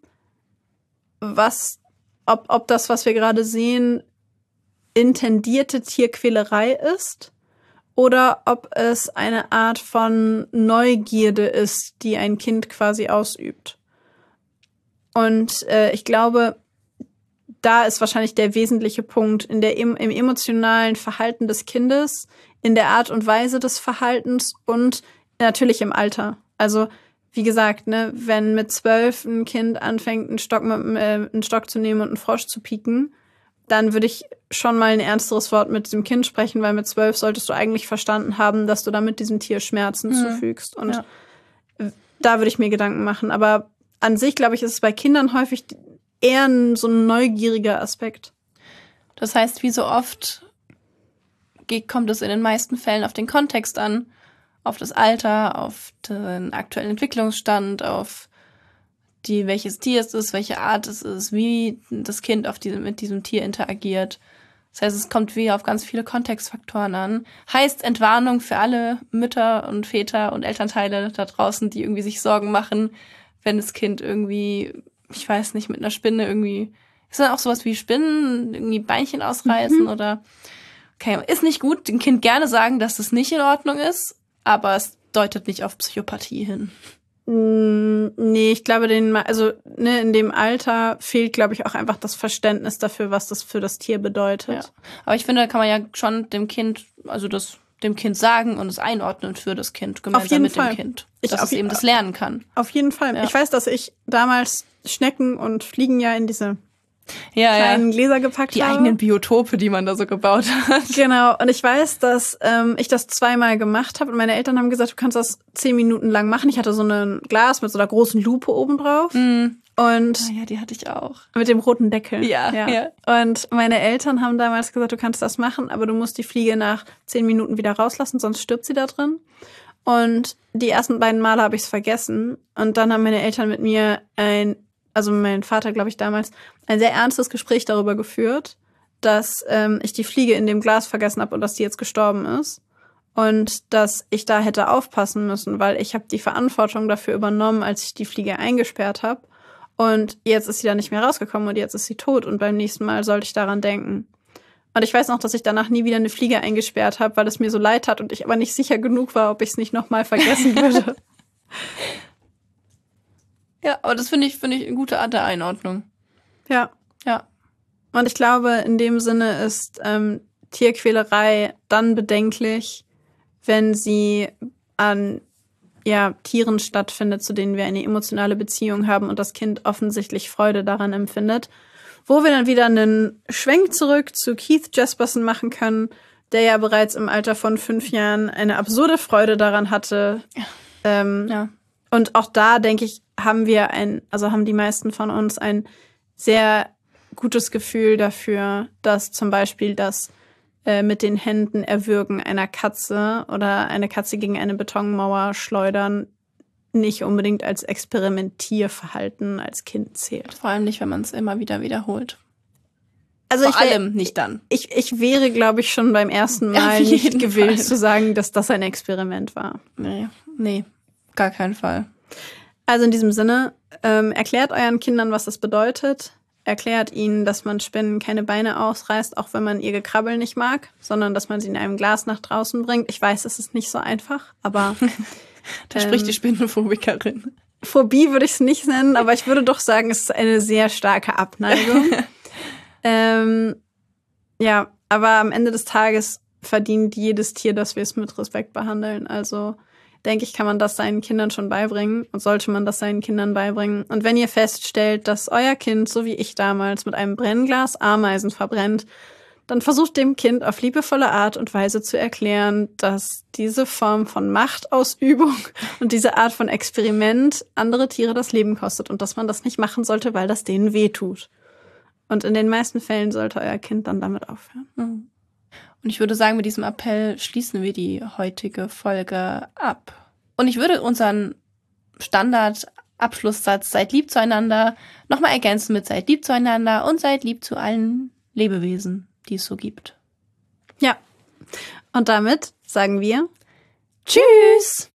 was, ob, ob das, was wir gerade sehen, intendierte Tierquälerei ist oder ob es eine Art von Neugierde ist, die ein Kind quasi ausübt. Und äh, ich glaube, da ist wahrscheinlich der wesentliche Punkt in der, im, im emotionalen Verhalten des Kindes, in der Art und Weise des Verhaltens und natürlich im Alter. Also wie gesagt, ne, wenn mit zwölf ein Kind anfängt, einen Stock, mit, äh, einen Stock zu nehmen und einen Frosch zu pieken, dann würde ich schon mal ein ernsteres Wort mit dem Kind sprechen, weil mit zwölf solltest du eigentlich verstanden haben, dass du damit diesem Tier Schmerzen mhm. zufügst. Und ja. da würde ich mir Gedanken machen. Aber an sich, glaube ich, ist es bei Kindern häufig eher ein, so ein neugieriger Aspekt. Das heißt, wie so oft kommt es in den meisten Fällen auf den Kontext an, auf das Alter, auf den aktuellen Entwicklungsstand, auf die, welches Tier es ist, welche Art es ist, wie das Kind auf diese, mit diesem Tier interagiert. Das heißt, es kommt wie auf ganz viele Kontextfaktoren an. Heißt Entwarnung für alle Mütter und Väter und Elternteile da draußen, die irgendwie sich Sorgen machen, wenn das Kind irgendwie, ich weiß nicht, mit einer Spinne irgendwie, ist dann auch sowas wie Spinnen, irgendwie Beinchen ausreißen mhm. oder, okay, ist nicht gut, dem Kind gerne sagen, dass das nicht in Ordnung ist, aber es deutet nicht auf Psychopathie hin. Nee, ich glaube, den, also ne, in dem Alter fehlt, glaube ich, auch einfach das Verständnis dafür, was das für das Tier bedeutet. Ja. Aber ich finde, da kann man ja schon dem Kind, also das dem Kind sagen und es einordnen für das Kind, gemeinsam mit Fall. dem Kind. Dass ich es eben das lernen kann. Auf jeden Fall. Ja. Ich weiß, dass ich damals Schnecken und Fliegen ja in diese ja, kleinen ja. Gläser gepackt die habe. Die eigenen Biotope, die man da so gebaut hat. Genau. Und ich weiß, dass ähm, ich das zweimal gemacht habe und meine Eltern haben gesagt, du kannst das zehn Minuten lang machen. Ich hatte so ein Glas mit so einer großen Lupe oben drauf. Mm. Und ah, ja, die hatte ich auch. Mit dem roten Deckel. Ja, ja, ja. Und meine Eltern haben damals gesagt, du kannst das machen, aber du musst die Fliege nach zehn Minuten wieder rauslassen, sonst stirbt sie da drin. Und die ersten beiden Male habe ich es vergessen. Und dann haben meine Eltern mit mir ein, also mein Vater, glaube ich, damals, ein sehr ernstes Gespräch darüber geführt, dass ähm, ich die Fliege in dem Glas vergessen habe und dass die jetzt gestorben ist. Und dass ich da hätte aufpassen müssen, weil ich habe die Verantwortung dafür übernommen, als ich die Fliege eingesperrt habe. Und jetzt ist sie da nicht mehr rausgekommen und jetzt ist sie tot. Und beim nächsten Mal sollte ich daran denken. Und ich weiß noch, dass ich danach nie wieder eine Fliege eingesperrt habe, weil es mir so leid hat und ich aber nicht sicher genug war, ob ich es nicht nochmal vergessen würde. Ja, aber das finde ich, finde ich eine gute Art der Einordnung. Ja. Ja. Und ich glaube, in dem Sinne ist ähm, Tierquälerei dann bedenklich, wenn sie an ja, Tieren stattfindet, zu denen wir eine emotionale Beziehung haben und das Kind offensichtlich Freude daran empfindet. Wo wir dann wieder einen Schwenk zurück zu Keith Jesperson machen können, der ja bereits im Alter von fünf Jahren eine absurde Freude daran hatte. Ja. Ähm, ja. Und auch da, denke ich, haben wir ein, also haben die meisten von uns ein sehr gutes Gefühl dafür, dass zum Beispiel das äh, mit den Händen erwürgen einer Katze oder eine Katze gegen eine Betonmauer schleudern nicht unbedingt als Experimentierverhalten als Kind zählt. Vor allem nicht, wenn man es immer wieder wiederholt. Also Vor ich wär, allem nicht dann. Ich, ich wäre, glaube ich, schon beim ersten Mal nicht gewillt Fall. zu sagen, dass das ein Experiment war. Nee, nee, gar keinen Fall. Also in diesem Sinne, ähm, erklärt euren Kindern, was das bedeutet. Erklärt ihnen, dass man Spinnen keine Beine ausreißt, auch wenn man ihr Gekrabbel nicht mag, sondern dass man sie in einem Glas nach draußen bringt. Ich weiß, es ist nicht so einfach, aber da ähm, spricht die Spinnenphobikerin. Phobie würde ich es nicht nennen, aber ich würde doch sagen, es ist eine sehr starke Abneigung. ähm, ja, aber am Ende des Tages verdient jedes Tier, dass wir es mit Respekt behandeln. Also denke ich, kann man das seinen Kindern schon beibringen und sollte man das seinen Kindern beibringen. Und wenn ihr feststellt, dass euer Kind, so wie ich damals, mit einem Brennglas Ameisen verbrennt, dann versucht dem Kind auf liebevolle Art und Weise zu erklären, dass diese Form von Machtausübung und diese Art von Experiment andere Tiere das Leben kostet und dass man das nicht machen sollte, weil das denen wehtut. Und in den meisten Fällen sollte euer Kind dann damit aufhören. Mhm. Und ich würde sagen, mit diesem Appell schließen wir die heutige Folge ab. Und ich würde unseren Standardabschlusssatz "Seid lieb zueinander" nochmal ergänzen mit "Seid lieb zueinander und seid lieb zu allen Lebewesen, die es so gibt." Ja, und damit sagen wir Tschüss!